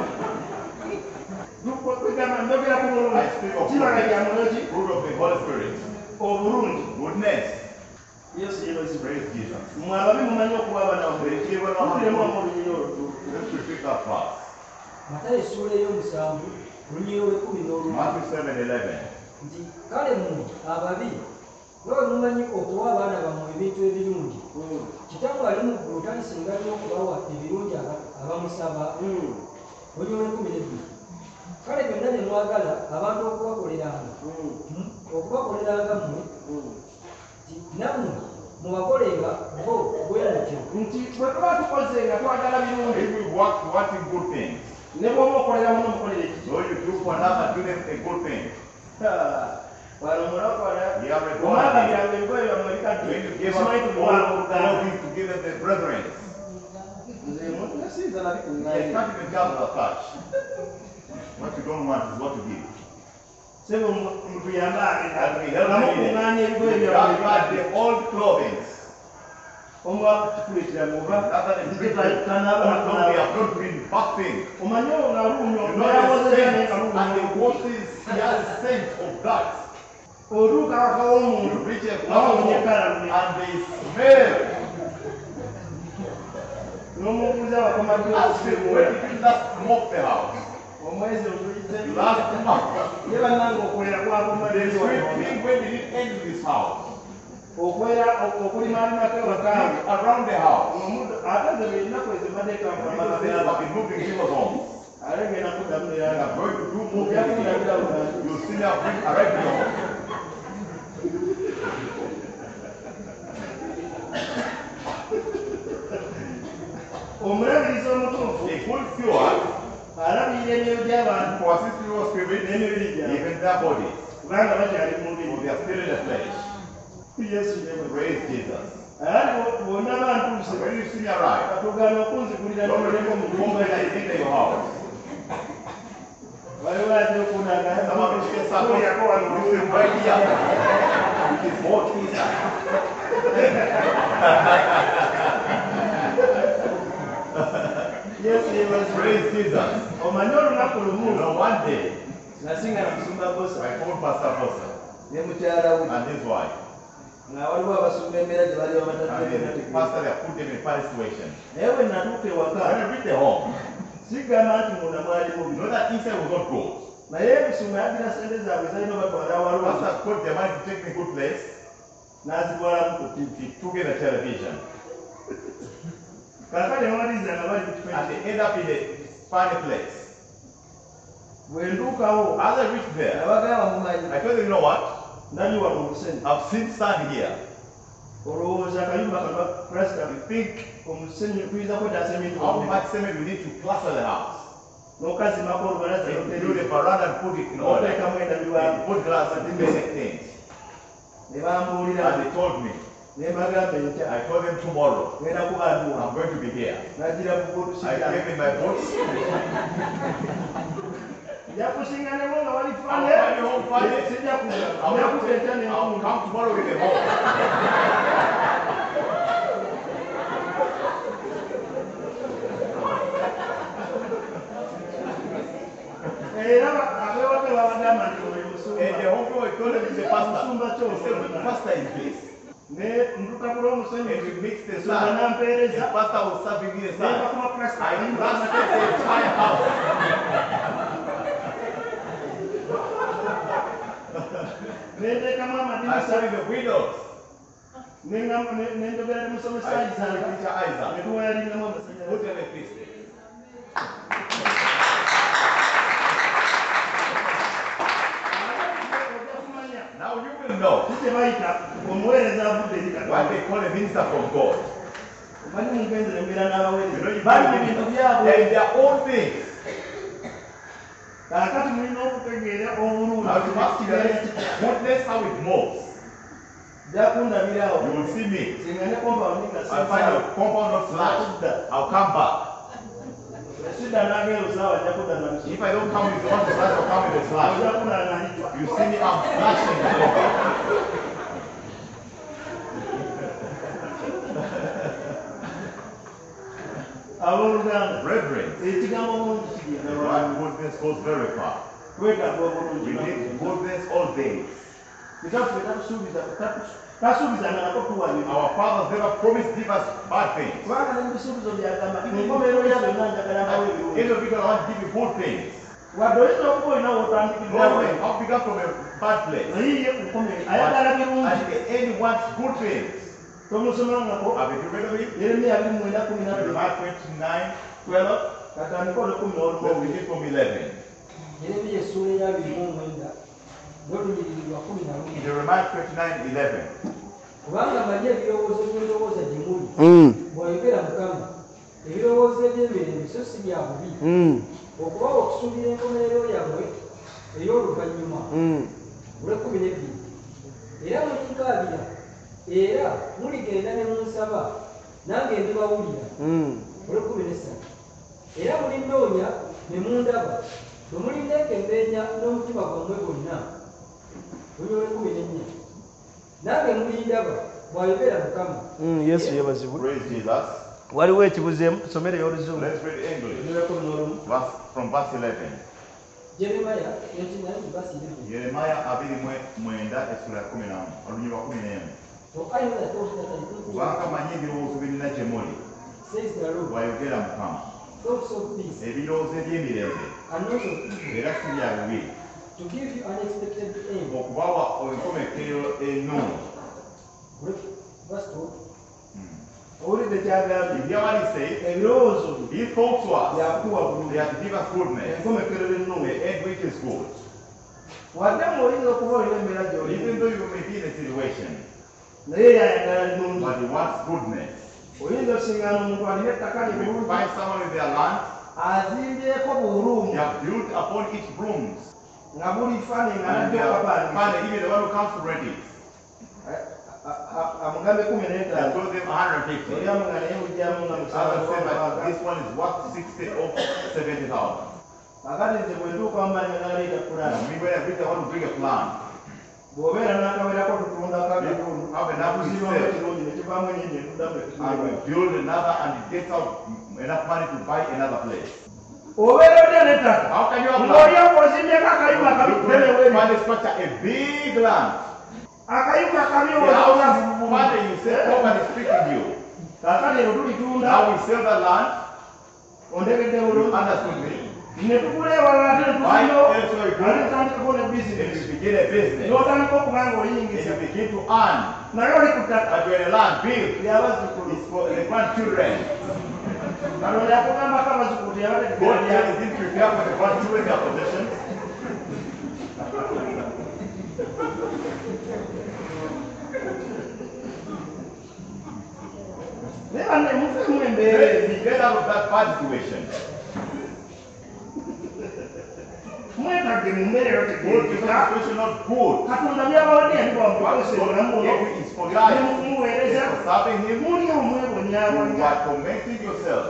kugamba njogera ku I speak bulungi of kibala kya muloki fruit of the Holy Spirit. obulungi Goodness. yesu yebazibwa Praise Jesus. mwe ababi mumanyi okuba abanawuliremu olunyinyi olwo Let's repeat that fast. Matayo essuula ey'omusanvu olunyiro lw'ekkumi n'olumu Matthew seven eleven. nti kale mmwe ababi nga bwe mumanyi okuwa abaana bammwe ebintu ebirungi kitammwe ali mu ggulu talisinga nnyo okubawa ebirungi aba- abamusaba olunyiro lw'ekkumi n'ebbiri kale byonna ne mwagala abantu okubakoleranga okubakoleranga mmwe nti nammwe mubakolenga bo bwe mutyo nti bwe tuba tukoze nga twagala birungi If we work wanting good things, ne bw'oba okolera muno mukolere ekiki so you do for another, do them a good thing. wano mulakola You have a omwaka God. byange ebikoyo byammwe When ebikadde you give simanyi up tumuwanga all oluganda things to give them the brethren, nze muntu nasiiza nabi ku they ngaayi can't even come to touch. What you don't want is what to give. sebo mutuyambe And we help namu them. kuŋŋaanya ebikoyo We byammwe have got ebikadde the old clothing. omwa kikuletera muba Rather than bring them, although they have not been bad things. omanyo nga luunyo You know the scent and the horses he has scent of that. otuuka wakawo omuntu You reach a nawonye platform kala and they smell. n'omubuuza abakomadde Ask them, when did you last smoke the house? omwezi oguyise Last month. ye bannanga okwera The kwakomadde sweeping, when did it end this house? okwera okulimalimako bakaawe Around the house. ate ze beerinaku ezimadde Because they ekampa have been moving people's homes. ate ngenda kuddamu They are neyanga going to do more than you see me bring arrive in your home. omulabirizi omutuufu A full cure alabirira emyoyo gy'abantu for assist your spirit, n'emibiri gyabwe even their bodies. kubanga bakyali mu For mubiri they are still in the flesh. yesu yewe Praise Jesus. ali bonna bantuuse So when you see me arrive, katugaana okunzigulira don't n'omulembe mu remember nnyumba that is yange in your house. waliwo ate okunaga Some of you can olyako wano you sit right here. It is hot inside. yesu yebazi Praise Jesus. omanye olunaku lumu You know, one day, nasinga na musumba bosa I called Pastor Bosa ne mukyala we and his wife. nga waliwo abasumba embeera gye bali And bamatatteeka the pastor had put them in a bad situation. naye bwe natuuka ewaka When I reached the home, sigamba nti munda mwali you mubi know that inside was not good. naye ebisumba yagira sente zaabwe zalina batwala awalungi Pastor put their money to take me a good place. n'azitwalamu ku tivi He took in a television. kakale mawaliza nga bali ku kifo And they end up in a funny place. bwe ntuukawo As I reached there, nabagamba mumanyi I told them, you know what? ndali wa mu musenyu I've seen sand here. olowooza akayumba kano plasita You think omusenyu tuyinza kwetaasa emintu how much cement we need to plaster the house? n'okazimako olubalaza If we do the veranda and put it in order, oteekamu and endabirwamu put glass and basic things. ne bambuulira And they told me, ne mbagamba enkya I told them tomorrow, ngenda kubaanduwa I'm going to be here. nagira I bubutusija gave in my boots. jakusinga nebo nga wali I'll fane find you home Friday. sijja I'll, kujakuteeta I'll nenkumu come tomorrow with a home. era abewaka babagamba nti oyo And the musumba home boy told them, he's a pastor. Musumba He said, ky'oyo the pastor is this. ne ntukabula omusenyu And we mixed the musumba sand. The nampeereza pastor was serving me the sand. nebakuma plasita I plastered the entire house. nenteekamu I amadinisa started the windows. nendogera ne musomesa I isaac told teacher Isaac, netuwayalinamu put amasanyalaze electricity. Now you will know kye bayita omuweereza avudde eri what katonda they call a minister from God. omanyi mugenzere embeera You know, n'abaweereza you bali mu find bintu ministers, byabwe they're in their own things. kaakati mulina okutegeera obulungi Now you must realize goodness how it moves. jakundabirawo You will see me. singa ne kompawundi nga I'll find a compound not flat. I'll come back. sidda n'agenda osaawa ajja kudda namusi If I don't come with the one flat, I'll come with a flat. ojja kudda nalitwa You see me, I'm flashing the compound. abooluganda Brethren, ekigambo bulungi the kigenda right lwaki goodness goes very far. twetaaga obulungi We need goodness all days. kitaffe tatusuubiza tasuubizanga nako tuwabira Our fathers never promised give us bad things. kubanga ne mu bisuubizo byagamba enkomerero ya byonna njagala mbawo ebirungi Any of you want to give you good things. wadde oyinza okuba olina No wotandikiddawe way. How began from a bad place. naye ku nkomere ayagala birungi At the end, he wants good things. tomusomangako Have you read of it? yeremiya abiri mwenda kumi nabiri Jeremiah twenty-nine, twelve katandika olukumi let's n'olumu begin from eleven. yeremiya essuula eyabiri mu omwenda n'olunyiriri lwa kumi na lumu Jeremiah twenty-nine, eleven. kubanga manyi ebirowoozo by'olowooza gye muli bw'oyogera mukama ebirowoozo eby'emirembe so si bya bubi okubawa okusuubira enkomerero yammwe ey'oluvannyuma olw'ekkumi n'ebbiri era mulinkaabira era muligenda ne munsaba nange ndibawulira olw'ekkumi n'essatu era mulinnoonya ne mundaba bwe mulinneekembeenya n'omutima gwammwe gwonna olw'ekkumi n'ennya nange mulindaba bw'ayogera Mukama. Yesu yebazibwe. Praise Jesus. Waliwo ekibuzeemu tusomere y'oluzungu. Let's read English. Verse, from verse eleven. Jeremiah twenty-nine verse eleven. Yeremaya abiri mwenda essula ya kumi n'emu olunyiriri lwa kumi n'emu. For I know the thoughts that I think to Kubanga manyi ebirowoozo birina gye muli, says the Lord, bw'ayogera Mukama. thoughts of peace Ebirowoozo eby'emirembe and not of evil, era si bya bibi, to give you unexpected end. okubawa enkomekerero ennungi. Verse twelve. owulidde kyagambye You hear what he says? ebirowoozo bye He spoke to us. byakuwa They bulungi have to give us goodness. enkomekerero ennungi The end which is good. wadde ng'oyinza okuba olina embeera Even gy'olimu though you may be in a situation, naye yayagala nnungi but he wants goodness. oyinza osingana omuntu alina ettaka lye You bulungi find someone with their land, azimbyeko buulungi they have built upon it rooms. nga buli fane nga And they najja have okabanja found even the one who comes to rent it. amugambe kumi They n'etaano told them one hundred fifty. olyamu nga naye mujjamu nga Others said that musanvu this one is worth sixty or seventy thousand. akati nze bwe ntuuka wamanya naleeta Now, pulaani me when I visit, I want to bring a plan. bw'obeera n'akawerako tutundako akatundu Have enough to okuzibamu sell. ekirungi ne kivaamu ennyingi etuddamu And we ekitundibwa build another and it gets out enough money to buy another place. obeera otya n'ettaka How can you have land? ng'olyamu ozimbyeko akayumba akabi You kuteneweeri find a structure, a big land. akayumba akabi The house is money, you say, property speaking you. kaakati ero tulitunda Now we sell the land. ontegedde You bulungi understood me? ne tugula ewala ate ne Why tuziyo else are you ate going? tutandikako ne If bizinesi you begin a business, n'otandika okuba nga and oyingiza you begin to earn, naye oli ku ttaka but you're in a land big, lyabazzukulu it's for the grandchildren. katonda yakugambako abazzukulu God teyabategera tells you to prepare for the grandchildren their possessions. naye banne mufemu embeera Let me get out of that bad situation. mwetagge mu mbeera Good because the eyotegerekeka situation not good. katonda byabawadde yandiba What mukozesa God obulamu buno gave you is for life. ne mumuweereza It's for serving Him. muli You omwebonyaabonya are tormenting yourself.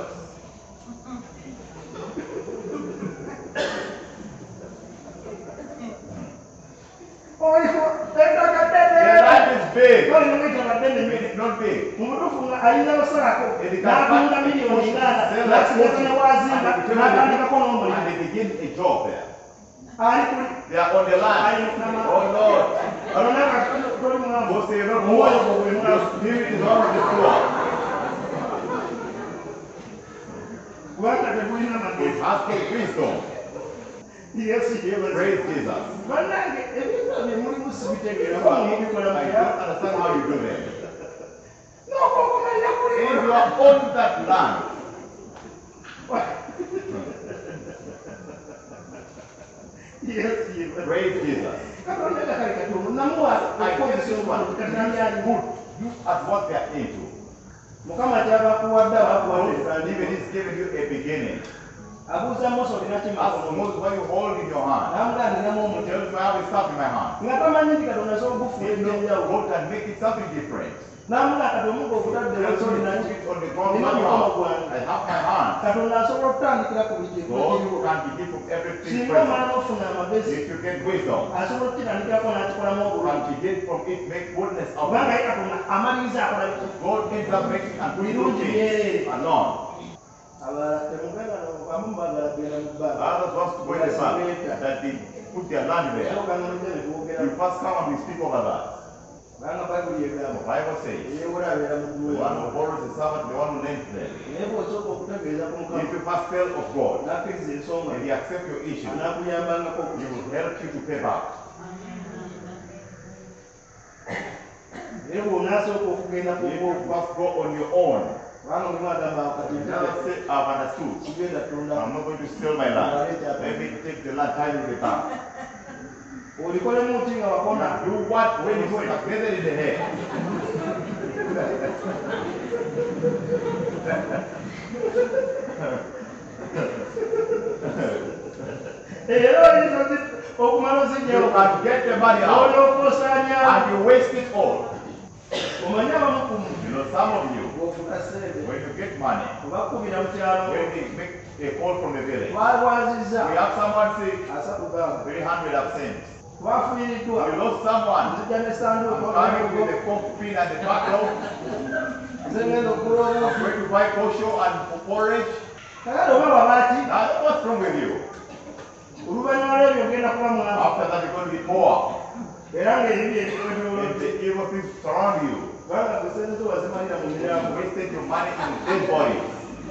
oliko ettaka The ddene land is big. olina mwetaba ddene When it's not big, mu butuufu nga ayinza basalako It is n'atunda a- miliyoni ngaana Sell that n'asigazza ne wazimba and they n'atandikako begin- n'omulimu and they begin a job there. ali kuli They are on the land. Oh Lord. alo naga toli mwavu Most say not omwoyo more. gwe bwe Your mwavu spirit is on the floor. kubanga tegulina It magezi has no wisdom. yesu yebaza Praise Jesus. bannange ebintu bye mulimu sibitegeera I kuba mubikola don't mutya understand how you do that. n'okokomanya If kulimu you are on that land, yesu yebaza praise Jesus. katonda kakali katonda namuwa I guess okozesa this one omuntu katandyali good. You at what they are into. mukama kyabakuwadde abakuwadde And even He's giving you a beginning. abuuza mose olina As for kimakono Moses, what you hold in your hand. namugandiramu He omuti tells me I have a staff in my hand. nga tamanyi nti katonda asobola okufuula He knows ebyenjawulo God can make it something different. namuga kati omuga ogutadde Tells wansi me olina to ki put it on the ground Nina right mukono now. gwange I have my hand. katonda asobola okutandikira ku buli kintu God ekiriwo can begin from everything singa present. omala n'ofuna amagezi If you get wisdom, asobola okukitandikirako n'akikolamu you obulungi can begin from it, make goodness out kubanga of ye it. katonda amaliriza akola biki God ends up making and doing good Birungi byerere. things alone. abalala temugenda bamu baagala kugenda mu bbanga Others want to go in the back, that they put their land there. okanonja ne tuwogera You first come and we speak over that. kubanga bayibuli The egamba Bible says, eyewola abeera mu the one who duwe borrows the servant, the one who lends them. naye bw'osooka okutegeeza ku If mukama you first tell of God, n'akkiriza ensonga and He accepts your issue, anaakuyambangako He will help you to pay back. naye bw'onaasooka okugenda ku If you bwoko first go on your own, kubanga omulimu agamba you never kati say, I've understood. kigenda tunda I'm not going to steal my land. Let me take the land, tie it back. olikolemu oti nga wakona Do what when you are together in the head. era oyinza okumala You ozijjawo can get the money out olyoka osaanyaawo and you waste it all. omanyi abamu ku muntu You know, some of you, bw'ofuna sente when you get money, obakkubira mu kyalo when they make a call from the village, twalwazizza we have someone say, asatu gamba three hundred have sent. Twafuiriddwa. We lost someone. Nzija n'essanduuko. I'm coming with the coke pin and the backlog. Nze ngenda okugula I'm obufi. going to buy kosho and porridge. Kakati oba babaki. Now, what's wrong with you? Oluvannyuma lw'ebyo ogenda kuba mwavu. After that, you're going to be poor. Era ng'ebibi And ebikwetoolodde. the evil things surround you. Kubanga kusente wazimalira mu You miryango. wasted your money in dead bodies.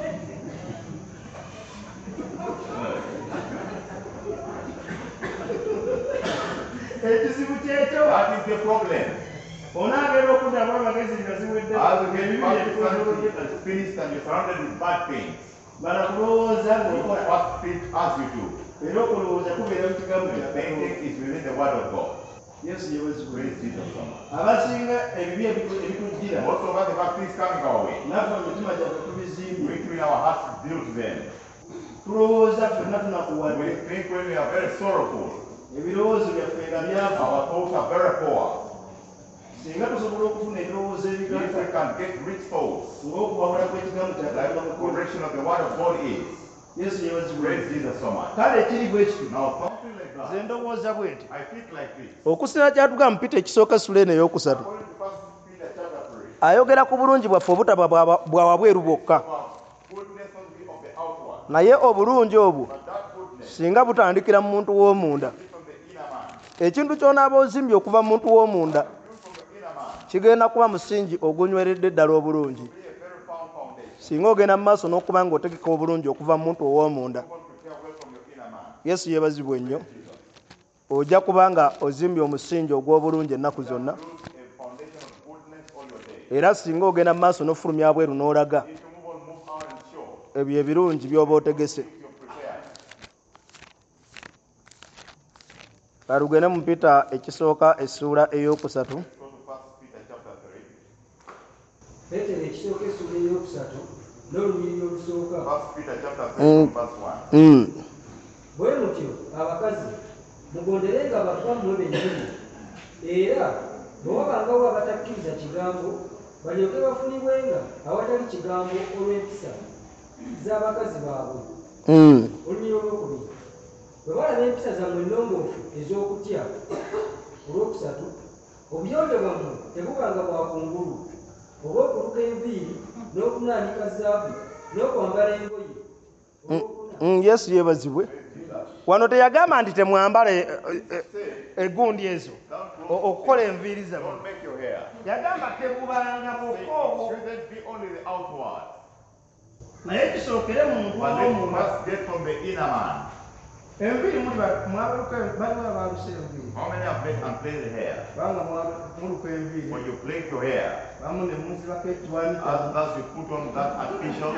Ekizibu kyekyo. That is the problem. Onaagenda okuddamu amagezi nga ziwedde. As you get Ebibi back to ebikwetoolodde. something that's finished and you're surrounded with bad things, Bala kulowooza you ng'okola. first think as you do. Era okulowooza kubeera mu kigambo The kya thinking Katonda. is within the word of God. Yesu yebazibwe. Praise Jesus so much. Abasinga ebibi ebitu- ebitujjira. Most of us have had things coming our way. Naffe emitima gyaffe tubizimbye. We too in our hearts built them. Tulowooza ffenna tunakuwadde. We think when we are very sorrowful, Ebirowoozo byaffe nga byavu. our thoughts are very poor. Singa tusobola okufuna ebirowoozo If ebigatta we can get rich thoughts, ng'okuwabula kw'ekigambo kya like Katonda the mukulu. correction of the word of God is, Yesu yebazibwe. praise Jesus so much. Kale ekiri bwe kityo. Now something like Nze that, ndowooza bw'eti. I think like this. okusinga kyatuga mu Peter ekisooka sula eno ey'okusatu According to First Peter chapter three, ayogera ku bulungi bwaffe obutaba bwa- bwa wabweru bwokka about goodness not be of the outward, naye obulungi obwo but that goodness singa butandikira mu muntu w'omunda is from the inner man. ekintu ky'onaaba ozimbye okuva mu muntu w'omunda Built from the inner man, kigenda kuba musingi ogunyweredde ddala obulungi be a very firm foundation. singa ogenda mu maaso n'okuba ng'otegeka obulungi okuva mu muntu ow'omunda You want to prepare well from your inner man. yesu yeebazibwa ennyo ojja kuba nga ozimbye omusingi ogw'obulungi ennaku zonna Build a foundation of goodness all your days. era singa ogenda mu maaso n'ofulumya bweru n'olaga If you move on, move out and show ebyo ebirungi by'oba otegese you're prepared. kalugende mu Peter ekisooka essuula ey'okusatu Go to First Peter chapter three. Peetero ekisooka essuula ey'okusatu n'olunyiriri olusooka. First Peter chapter three, Mm. verse one. Mm. Bwe mutyo abakazi mugonderenga baffammwe bennyini, era bwe wabangawo abatakkiriza kigambo balyoke bafunibwenga awatali kigambo olw'empisa z'abakazi baabwe. Mm. Olunyiriri olwokubiri bwe balaba empisa zammwe ennongoofu ez'okutya. Olwokusatu obuyonjo bwammwe tebubanga bwa kungulu oba okuluka enviiri n'okunaanika zaabu n'okwambala engoye. Olwokuna Mm, yesu yeebazibwe wano teyagamba nti temwambala e- e- e- egundi ezo o- okukola enviiri Don't zammwe make your hair. Yagamba tebubanga bukoobo. Shouldn't be only the outward, Naye kisookere mu muntu but then you w'omunda. must get from the inner man. Enviiri muli ba- mwabaluka baliwa baaluse enviiri. How many have made unplaited hair? Kubanga mwa- muluka enviiri. When you plait your hair, Bamu ne muzibako ekiwanika. as, as you put on that artificial,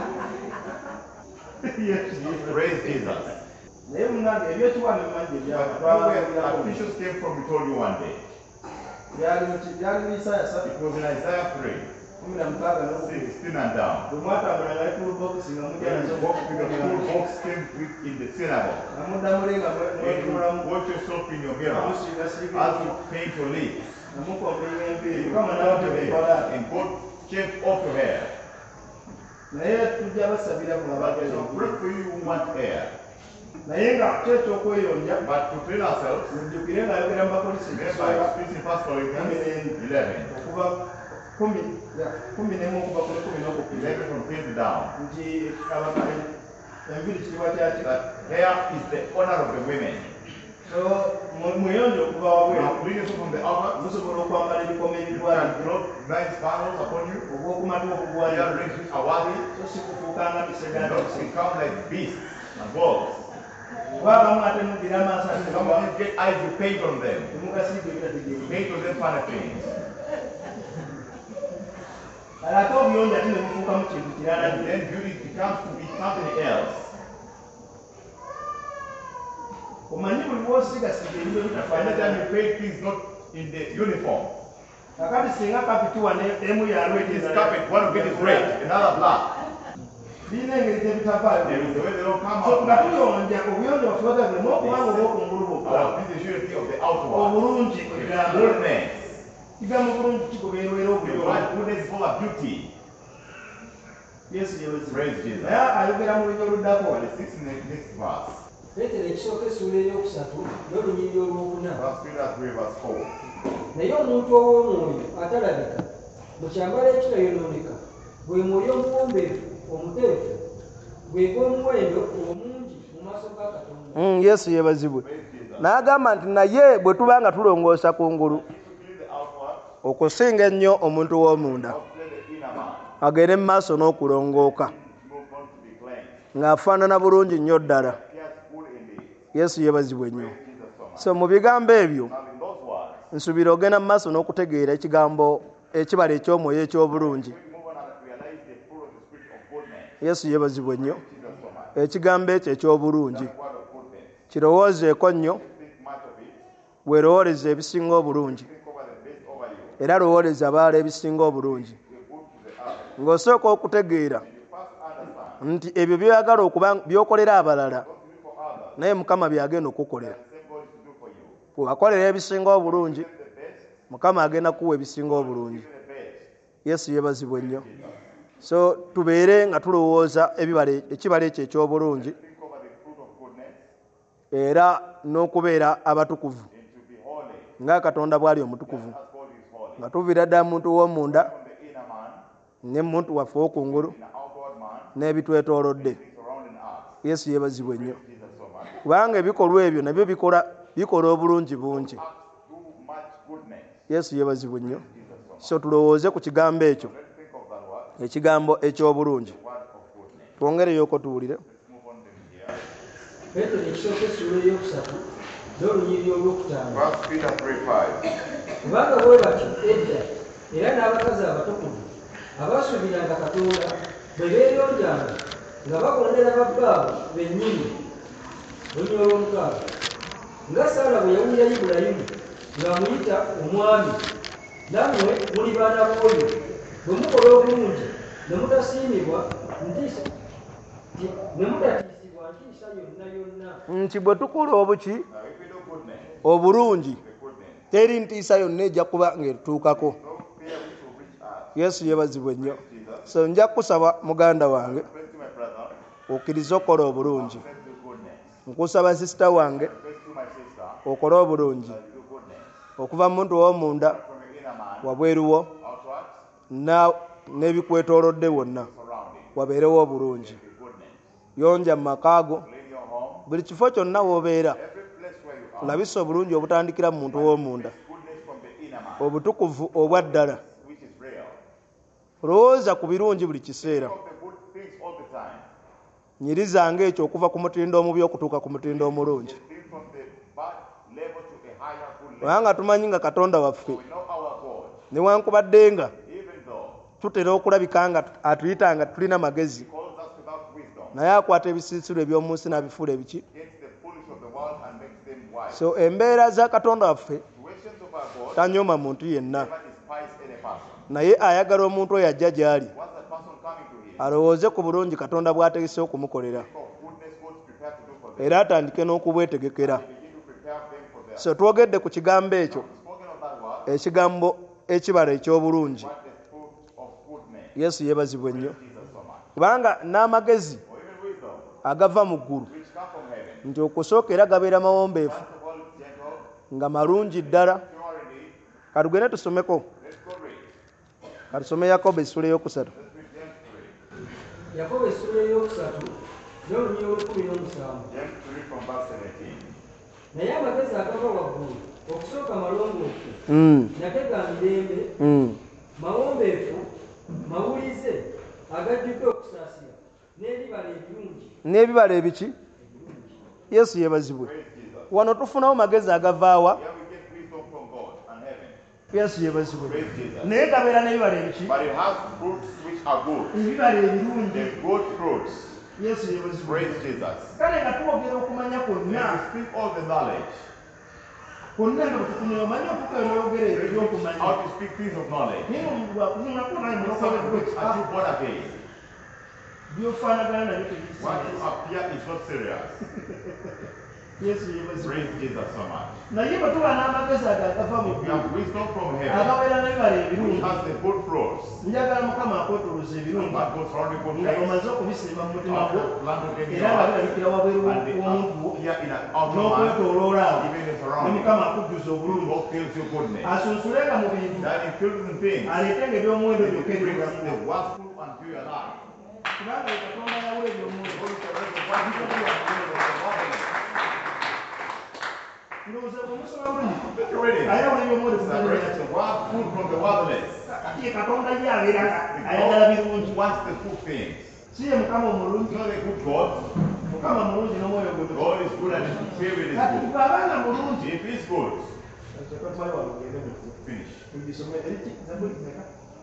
Yesu yesu. praise Jesus. Naye munnange ebyekiwanika mmanyi gye But byava. nowhere artificials came from, we told you one day. Byali mu ki- byali mu Isaaya ssatu It was in Isaiah three, kumi na mukaaga n'okubiri. sixteen and down. Bwe mwatambulanga ne toolbox nga mujja When nazo you walk with the tool box came with in the synagogue. nga muddamule nga mwe- When you mwetunulamu. watch yourself in your mirror, Musiigasiiga as you paint your lips, nga mukombenga enviiri. you Mukama cut n'abateeka your enkola. hair and God shave off your hair. Naye tujja basabira But kulabagala there's a break for you who want hair. naye nga kyekyo okweyonja But to clean ourselves, mujjukire ng'ayogera mu bapolisi remember ekisooka I speak in First Corinthians eleven. okuva kumi ya, kumi n'emu okuva kuri kumi n'okubiri eleven from ten down. nti abakale enviiri kitiibwa kyaki That hair is the honor of the women. so mu- mweyonje okuva Now, wabweru clean yourself from the outer. musobola okwambala ebikomo You ebitwala can drop nice bangles upon you. obwokumatu okugwanya Earrings which are worthy. so si kufuukanga And bisegana not become like beasts and wolves. oba abamu ate mugira amaaso ate Some of you get eyes, you paint on them. temugasiiga ebitategeera Paint on them funny things. kale ate obuyonja ate ne bufuukamu kintu kirala And then beauty becomes to be something else. omanyi buli bw'osigasiga ebintu Anytime ebitafaanagana you paint things not in the uniform. kakati singa kapituwa emu This yalweteza carpet, one of it is red, another black. birina engeri gyebitavaayo There is the way they don't come So, nga out. tuyonja obuyonja bwatubagabiremu okubanga obwokungulu bwokka Our business should be of the outward. obulungi The ebigambo goodness. kigambo bulungi kigobererwa The obuyonja word goodness is full of beauty. yesu yewezibwa Praise Jesus. naye ayogera mu lunya oluddako But the sixth in the next verse. Petero ekisooka essuula eyokusatu n'olunyiriri olwokuna. First Peter three verse four. Naye omuntu ow'omwoyo atalabika mu kyambalo ekitayonooneka gwe mwoyo omuwombeefu omuteefu gwe gw'omuwendo omungi mu maaso ga Katonda. Yesu yeebazibwe. N'agamba nti naye bwe tuba nga tulongoosa kungulu okusinga ennyo omuntu w'omunda agende mu maaso n'okulongooka ng'afaanana bulungi nnyo ddala. Yesu yeebazibwe nnyo. So mu bigambo ebyo nsuubira ogenda mu maaso n'okutegeera ekigambo ekibala eky'omwoyo eky'obulungi. Yesu yeebazibwe nnyo. Ekigambo ekyo eky'obulungi kirowoozeeko nnyo, weerowooleza ebisinga obulungi era lowooleza abalala ebisinga obulungi, ng'osooka okutegeera nti ebyo byoyagala okuba byokolera abalala naye Mukama byagenda okukolera. Bw'akolera ebisinga obulungi Mukama agenda kuwa ebisinga obulungi. Yesu yeebazibwe nnyo. So tubeere nga tulowooza ekibala ekyo eky'obulungi era n'okubeera abatukuvu nga Katonda bw'ali omutukuvu, nga tuviira ddala muntu w'omunda ne muntu waffe okungulu n'ebitwetoolodde. Yesu yeebazibwe nnyo kubanga ebikolwa ebyo nabyo bikola bikola obulungi bungi. Yesu yeebazibwe nnyo. So tulowooze ku kigambo ekyo, ekigambo eky'obulungi. Twongereyoko tuwulire. Petero ekisooka essuula eyokusatu n'olunyiriri olwokutaano. First Peter three five. Kubanga bwe batyo edda era n'abakazi abatukuvu abaasuubiranga Katonda bwe beeyonjanga nga bagondera babbaabwe bennyini. Olunyiriri olw'omukaaga. Nga Saala bwe yawulira Ibulayimu ng'amuyita omwami, nammwe muli baana b'oyo bwe mukola obulungi ne mutasiimibwa ntiisa ne mutatiisibwa ntiisa yonna yonna. Nti bwe tukola obuki obulungi teri ntiisa yonna ejja kuba ng'etutuukako. Yesu yeebazibwe nnyo. So nja kusaba muganda wange okkirize okukola obulungi. Nkusaba sisita wange okole obulungi okuva mu muntu w'omunda wabweruwo n'ebikwetoolodde wonna wabeerewo obulungi. Yonja mu makaago, buli kifo kyonna w'obeera labisa obulungi obutandikira mu muntu w'omunda, obutukuvu obwa ddala. Lowooza ku birungi buli kiseera. Nyirizanga ekyo okuva ku mutindo omubi okutuuka ku mutindo omulungi. Kubanga tumanyi nga Katonda waffe newankubadde nga tutera okulabika nga atuyita nga tulina magezi, naye akwata ebisiisiro eby'omu nsi n'abifuula ebiki. So embeera za Katonda waffe tanyooma muntu yenna, naye ayagala omuntu oyo ajja gy'ali alowooze ku bulungi Katonda bw'ategese okumukolera era atandike n'okubwetegekera. So twogedde ku kigambo ekyo, ekigambo ekibala eky'obulungi. Yesu yeebazibwe nnyo kubanga n'amagezi agava mu ggulu nti okusooka era gabeera mawombeefu nga malungi ddala. Katugende tusomeko, katusome Yakobo essula eyokusatu. Yakobo essula eyokusatu n'olunyiriri olukumi n'omusanvu. Naye amagezi agava waggulu okusooka malongoofu nate ga mirembe mawombeefu mawulize agajjudde okusaasira n'ebibala ebirungi. N'ebibala ebiki? Yesu yeebazibwe. Wano tufunawo magezi agavaawa. Yesu yeebazibwe. Naye gabeera n'ebibala ebiki? But it has fruits which are good. Ebibala ebirungi. The good fruits. Yesu yeebazibwe. Praise Jesus. Kale nga twogera okumanya kwonna. When we speak all the knowledge. Kwonna nga tukumanya omanyi okukola n'oyogera ebyokumanya. How to speak things of knowledge. Naye omuntu bw'akuzunako naye Someone who is as you born again. Byofaanagana nabyo tebisi. What you appear is not serious. Yesu yebazibwe. Praise Jesus so much. Naye bwe tuba n'amagezi agakava mu If you have wisdom from heaven, agabeera n'ebibala which ebirungi, has the good fruits, njagala Mukama akwetoloza ebirungi God goes around the good nga things, omaze okubisimba mu mutima gwo after planted in your era nga heart, birabikira wabweru and they w'omuntu wo appear in an outer man, n'okwetooloola awo even if ne around Mukama akujjuza you, obulungi God feels your goodness. asunsulenga mu bintu That he fills in things, aleetenga ebyomuwendo and he byokka brings ebyobulamu the worshipful unto your life. kubanga ye Katonda yawula ebyomuwendo God is the reservoir of the worshipful. ndowooza bwe musoma bulungi Look at it. ayawula ebyomuwendo Separates the wild food from the wilderness. ye Katonda ye abeera nga ayagala God birungi wants the good things. si ye Mukama omulungi Not a good God. Mukama mulungi n'omwoyo gwe God is good and his spirit is kati good. bw'abaana mulungi If he's good, twali walugende mu finish. tugisome eriki zabuli meka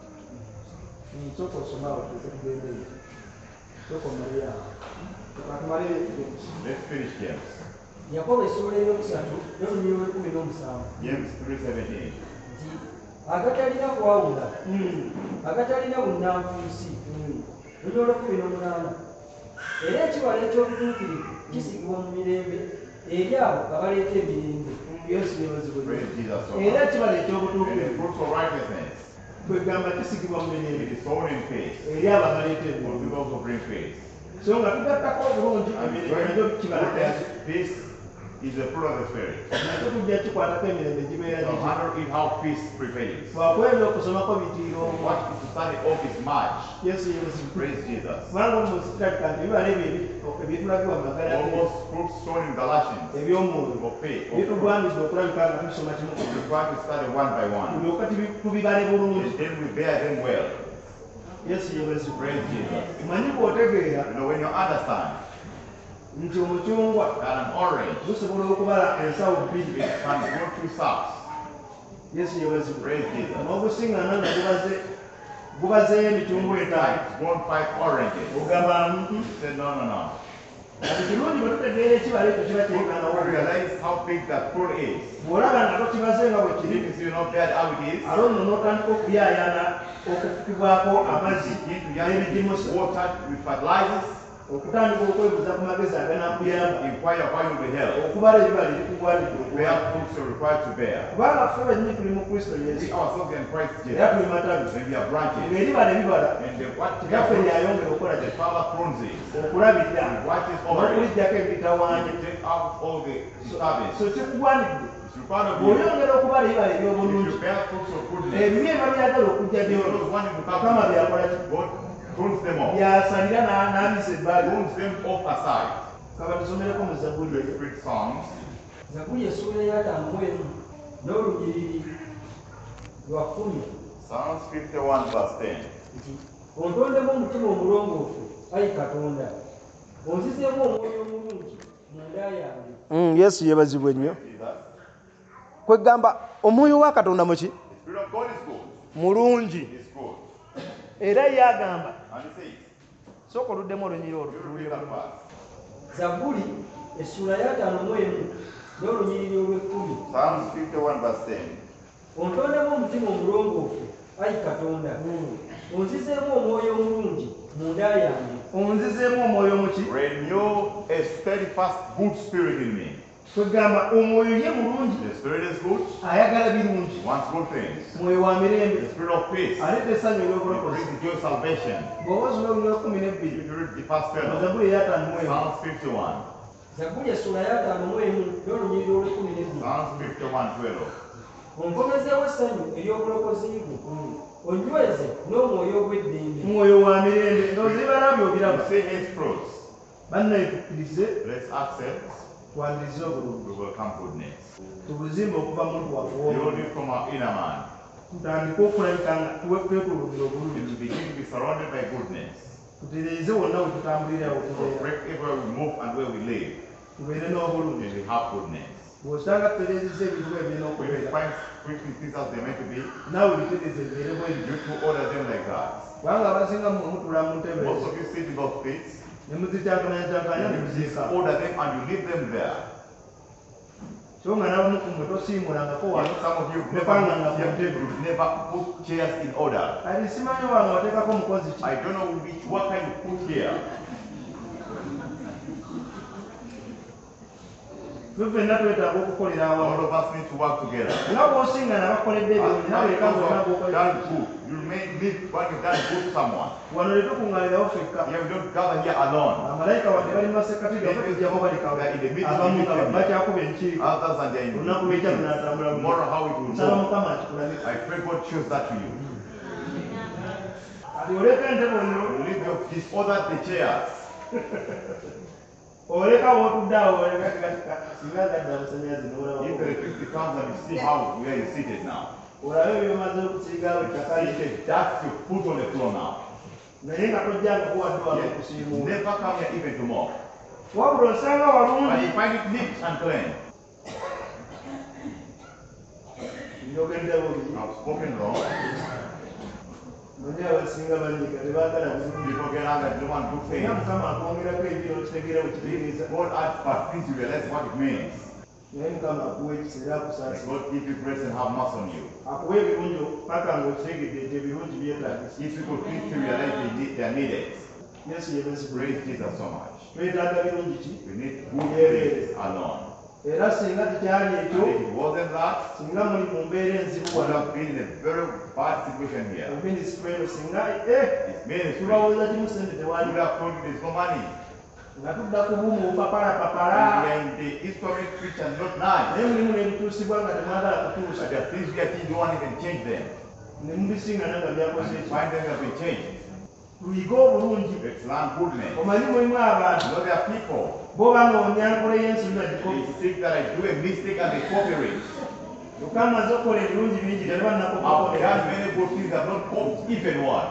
nsooka osome awo tuze tugende eyo sooka omale awo tukatumale Let's finish James. yakobo essula eyokusatu n'olunyiri lw'ekumi n'omusanvu James three seventeen. nti agatalina kwawula agatalina bunnanfuusi lunya olw'ekumi n'omunaana era ekibala eky'obutuukirivu kisigibwa mu mirembe eri abo abaleeta emirembe. yesu yebazibwe Praise Jesus so era much. ekibala And the eky'obutuukirivu fruits of righteousness, kwegamba kisigibwa mu it mirembe is sown in faith. eri abo abaleeta For emirembe people also bring faith. so nga tugattako obulungi And emirembe nagyo kibala goodness, kyakyo peace is the fruit of the Spirit. nakyo tujja kikwatako emirembe gibeera So gityo handle it how peace prevails. twakwebya okusomako bitiiro What is to study of is much. yesu yebazibwe Praise Jesus. kubanga omusikati ebibala ebyo ebitulagibwa mu magala Almost fruits sown in Galatians eby'omwoyo of faith. bitugwanyiza okulabika nga tusoma kimu ku We try to study one by one. tulyoka tubibale bulungi And then we bear them well. yesu yebazibwe Praise Jesus. manyi bw'otegeera You know, when you understand nti omucungwa that an orange gusobola okubala ensawo bbiri it can grow two sacks. yesu yebazibwe Praise Jesus. n'ogusiŋŋana nga gubaze gubazeeyo emicungwa etaano It's grown five oranges. ogamba He said, no, no, no. kati kirungi bwe tutegeera ekibala ekyo kiba We kyenkanawo realize how big that fruit is. bw'olaba nako kibaze nga bwe kiri If you know that how it is, ate nno n'otandika okuyaayana okufukibwako amazzi begin to n'ebigimusa use water with fertilizers, okutandika okwebuuza ku magezi aganakuyamba inquire why you will help. okubala ebibala ebikugwanidde Bear okubeera fruits you're required to bear. kubanga ffe bennyini tuli mu kristo yesu We ourselves in Christ era Jesus. tuli matabi Then we are branches. ng'eribala ebibala And the what kitaffe lyayongera okukola the kye Father prunes it. okulabirira He watches over it. n'okulijjako ebitawaanya He take out all the disturbance. so kikugwanidde It's required of you. bw'oyongera okubala ebibala If ebyobulungi you bear fruits of goodness, ebibi eba byagala okujja you gyoli those wanting to mukama come, byakola ki God prunes them off. byasalira na- n'abisa ebbali Prunes them off aside. kaba tusomereko mu zabbuli Let's read Psalms. zabuli essula eyataano mu emu n'olunyiriri lwa kkumi Psalms fifty-one verse ten. nti ontondemu omutima omulongoofu ayi katonda onzizeemu omwoyo omulungi mu nda yange. Mm, yesu yebazibwe nnyo Jesus. kwegamba omwoyo wa katonda muki The Spirit of God is good. mulungi Is good. era ye agamba And he says, sooka oluddemu olunyiri olwo you read that verse. zabuli essula eyataano mu emu n'olunyiriri olw'ekkumi Psalms fifty-one verse ten. ontondemu omutima omulongoofu ayi katonda onzizeemu omwoyo omulungi mu nda yange. onzizeemu omwoyo muki Renew a steadfast good spirit in me. kwegamba omwoyo ye mulungi The spirit is good. ayagala birungi He wants good things. mwoyo wa mirembe The spirit of peace. aleeta essanyu He ery'obulokozi brings the joy of salvation. bw'oba osoma olunyiri lw'ekkumi n'ebbiri If you read the first mu fellow, zabbuli eyataano mu emu Psalms fifty-one. zabuli essula eyataano mu emu n'olunyiriri olw'ekkumi n'ebbiri Psalms fifty-one twelve. onkomezeewo essanyu ery'obulokozi bwo onyweze n'omwoyo ogw'eddembe. mwoyo wa mirembe ng'ozibala byo obiraba You say his fruits. bannaye tukkirize Let's accept. twandirize obulungi We will come goodness. tubuzimbe okuva muntu waffe Build it from our inner man. tutandike okulabika nga twetulumira obulungi It will begin to be surrounded by goodness. tutereeze wonna we tutambulira awo So tubeera break everywhere we move and where we live. tubeere n'obulungi May we have goodness. bw'osanga tutereezezza ebintu ebirina When we okubeera find quickly things as they're meant to be, naawe bitereeze bibeere bwe you bityo to order them like that. kubanga abasinga mwe mutula mu ntebe Most of you sit in those seats, ne muzicyankanyacankanya ne you muziika order them and you leave them there. so nga nabamu ku mwe tosiimulangako wano Some of you ne never, panganga mu you ntebe never put chairs in order. ati simanyi wange wateekako mukozi ki I don't know which worker you put here. Ffenna twetaaga okukolera All awamu. of us need to work together. Nga bw'osingana bakoledde ebirungi nawe leka As ng'onaga you have okoledde done good, you may live what you've done good to someone. wano leero kuŋŋaanirawo ffekka. Yeah, we don't gather here alone. Amalayika wadde bali mu masekkati gafe tujjako baleka abamu nga bakyakuba enkiiko. Others are there in the Olunaku lw'ekya meeting. tunaatambula bulungi. Tomorrow how it will Nsaba go. Mukama akikulabika. I pray God shows that to you. Kati oleka entebe eno, You leave your disordered the chairs. oleka w'otudde awo oleka singa gadde amasannyalaze n'olaba. If the electricity comes and you see how where you're seated now. Olabe by'omaze okusiigawo ettaka See the dust you put on the floor now. naye nga tojjanga kuwadde wano Yet, okusiimuula. never come here even tomorrow. Wabula osanga But walungi. you find it neat and clean. Njogedde bubi. I've spoken wrong. Naye abasinga banyiga tebaagala bulungi. People get angry, they don't want good Era things. Mukama akwongerako ebiro okitegeera bwe kitegeeza. God adds bad things, you realize what it means. Naye Mukama akuwa ekiseera May akusaasira. God give you grace and have mercy on you. Akuwa ebirungi paka ng'okitegedde nti ebirungi byetaagisa. If people think to realize they, need, they are needed. Yesu yebazibwe. Praise Jesus so much. Twetaaga birungi ki? We need good things alone. Era singa tekyali And ekyo, if it wasn't that, singa muli mu mbeera enzibu we would wano, have been in a very bad situation here. minisitule eno singa eh, It's ministry. tubawooza kimu sente We tewali, would have told you there's no money. nga tudda ku bumu And bupapalapapala, we are in the historic preach and not nice. naye mulimu n'ebituusibwa nga temwagala But kutuusa, there are things we are teaching, you don't even change them. ne mubisingana nga byakoze And you ekyo. find them have been changed. Tuyige obulungi. Let's learn goodness. Omanyi mulimu abantu You know there are people, bo banoonya nkola y'ensobi they bagikola. think that I do a mistake and they copy it. Mukama azze okukola ebirungi bingi I've tebannakola. done many good things, I've not copied even one.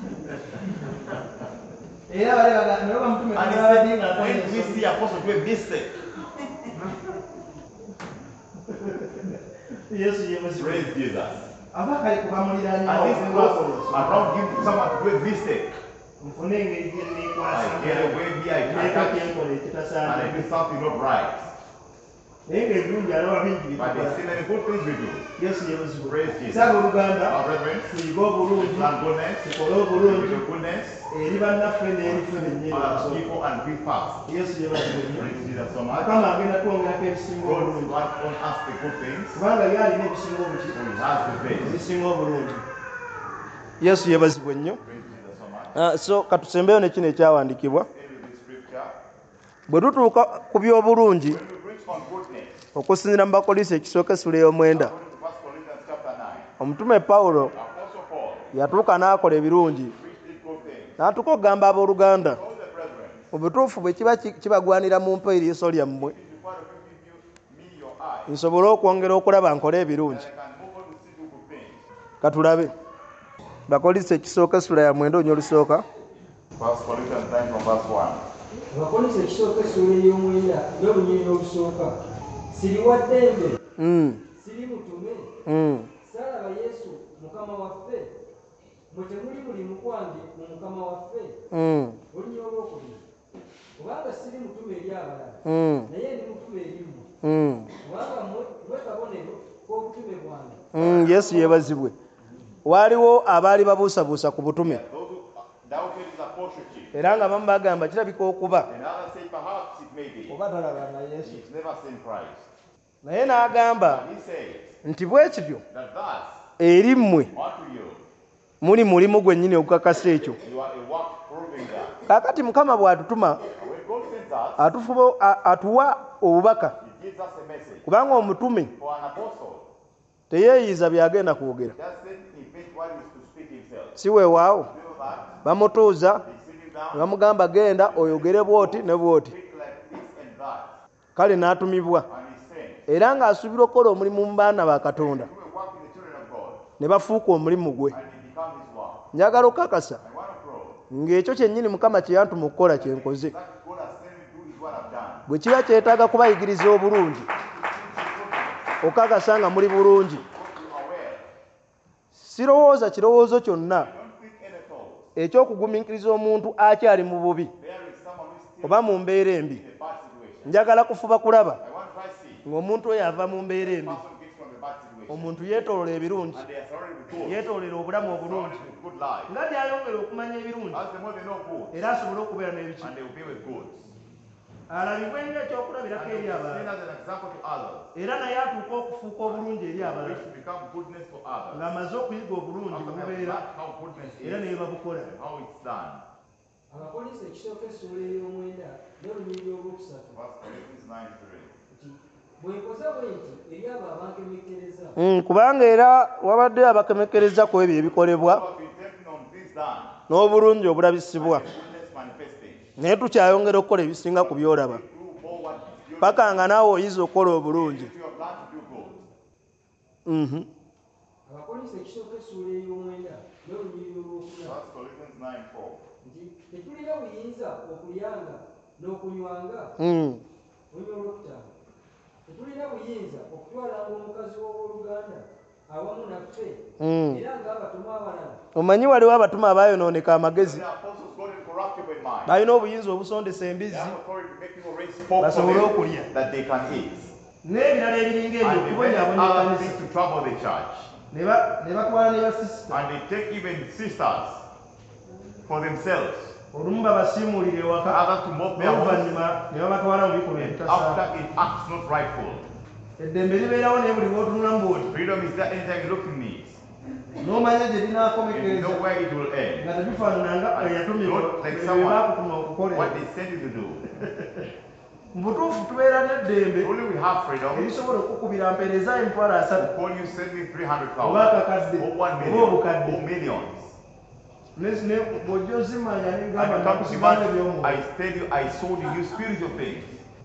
Era bale bagamba naye bamutume And he kulabadi said, ng'akola when we ensobi. see apostle do a mistake, Yesu yebazibwe. praise Jesus. Abakali kubamuliraanye And this bakola goes ensobi. around him, someone to do a mistake. Nfune engeri gye neekwasa. I get away here, I Neeka catch, kyenkola and I ekitasaana. do something not right. Naye ng'ebirungi alaba bingi But bitukola. there's still many good things we do. Yesu yebazibwe. Praise Jesus. Saaga Oluganda, Our brethren, tuyige obulungi, learn goodness, tukole we obulungi do goodness, eri bannaffe n'erife bennyini. other people, and be fast. Yesu yebazibwe. Praise Jesus so much. Mukama agenda twongerako ebisinga God obulungi. wants on us the good things, Kubanga ye alina ebisinga obuki? so he has the best. Ebisinga obulungi. yesu yebazibwe nnyo. Praise Jesus so much. Ah, so katusembeyo ne kino ekyawandiikibwa. End of this scripture. Bwe tutuuka ku by'obulungi When we preach on goodness, okusinziira mu Bakolinso ekisooka essula ey'omwenda, according to First Corinthians chapter nine, omutume Pawulo Apostle Paul yatuuka n'akola ebirungi, preached these good things. n'atuuka okugamba abooluganda All the brethren, mu butuufu bwe kiba ki- kibagwanira mu mpa eriiso lyammwe, it is part of you give you me your eye, nsobole okwongera okulaba nkole ebirungi. that I can move on to see you good things. Katulabe Bakolinso ekisooka essula ya mwenda onyo olusooka. First Corinthians nine from verse one. Abakolinso ekisooka essula ey'omwenda n'olunyiriri olusooka. Siri wa ddembe, Mm, siri mutume, mm. saalaba Yesu Mukama waffe, mwe temuli mulimu gwange mu Mukama waffe. Mm, Olunyiriri olwokubiri. Kubanga siri mutume eri abalala, mm, naye ndi mutume eri mmwe. mm, Kubanga mwe kabonero k'obutume bwange. mm. Yesu yebazibwe. Waaliwo abaali babuusabuusa ku butume Those who doubted his apostleship, era nga bamu bagamba kirabika okuba and others say perhaps it may be. oba talaba na Yesu, He's never seen Christ. naye n'agamba And he said nti bwe kityo that thus, eri mmwe unto you, muli mulimu gwennyini ogukakasa ekyo. you are a work proving that. Kaakati Mukama bw'atutuma And when God sends us, atufuba a- atuwa obubaka, he gives us a message. kubanga omutume For an apostle, teyeeyiza byagenda kwogera, doesn't invent what he is to speak himself. si weewaawo You know that? bamutuuza They sit him ne down, bamugamba genda oyogere bw'oti ne bw'oti, speak like this and that. kale n'atumibwa And he sent. era ng'asuubira okukola omulimu mu baana ba Katonda, Do a work in the children of God, ne bafuuka omulimu gwe. and it becomes his work. Njagala okukakasa I want to grow. ng'ekyo kyennyini Mukama kye yantuma okukola kye nkoze. That God has sent me to do is what I've done. Bwe kiba kyetaaga kubayigiriza obulungi, okakasa nga muli bulungi, God be aware. sirowooza kirowoozo kyonna Don't think any thought. ekyokugumiikiriza omuntu akyali mu bubi There is someone who is still oba mu mbeera embi. in a bad situation. Njagala kufuba kulaba I want to try to see. ng'omuntu oyo ava mu mbeera embi, Person gets from a bad situation. omuntu yeetoolola ebirungi, And they are surrounded with good. yeetoolera obulamu obulungi, Surrounded with good life. nga byayongera okumanya ebirungi As the more they know good, era asobole okubeera n'ebiki. and they will be with good. alabibwe ng'ekyokulabirako eri Seen abalala as an example to others. era naye atuuka okufuuka obulungi eri abalala Which become goodness for others. ng'amaze okuyiga obulungi After they have bubeera learned how goodness era ne is bwe babukola. and how it's done. abakolinso ekisooka essula ey'omwenda n'olunyiriri olwokusatu First Corinthians nine three. nti bwe nkoza bwe nti eri abo abankemekkereza Mm, kubanga era wabadde abakemekereza ku ebyo ebikolebwa What we tempting on this done, n'obulungi obulabisibwa goodness manifesting. naye tukyayongera okukola ebisinga ku byolaba Do more what you paka nga naawe oyiza okukola obulungi. you have learned to do good. Mhm. abakolinso ekisooka essula ey'omwenda n'olunyiriri olwokuna First Corinthians nine four. nti tetulina buyinza okulyanga n'okunywanga Mm. olunyiriri olwokutaano tetulina buyinza okutwalanga omukazi w'owooluganda awamu naffe Mm. era ng'abatume abalala omanyi waliwo abatuma abaayonooneka amagezi The apostles got incorruptible mind. balina obuyinza obusondesa They embizzi have authority to make people raise pork for basobole them okulya that they can eat. n'ebirala ebiringa ebyo And they make okubonyaabonya other ekkanisa things to trouble the church. ne ba- ne batwala ne basisita And they take even sisters for themselves. olumu babasiimuulira ewaka Others to mock their homes n'oluvannyuma ne babatwala mu bikolwa ebitasaana. after it acts not rightful. eddembe libeerawo naye buli lw'otunula mu bwoti Freedom is there anytime you look in it. n'omanya gye You linaakomekereza know where it will end. nga tebifaanananga eyatumibwa Not like bye someone- baakutuma okukolera. What they send you to do. mu butuufu tubeera n'eddembe Only we have freedom. erisobola okukubira mpeereza emitwalo asatu Call you send me three hundred oba thousand akakadde or one oba million obukadde or millions. bw'ojja ozimanya n'ebigamba And you come to nakusibamu demand, ebyomuntu I tell you, I sold you spiritual things.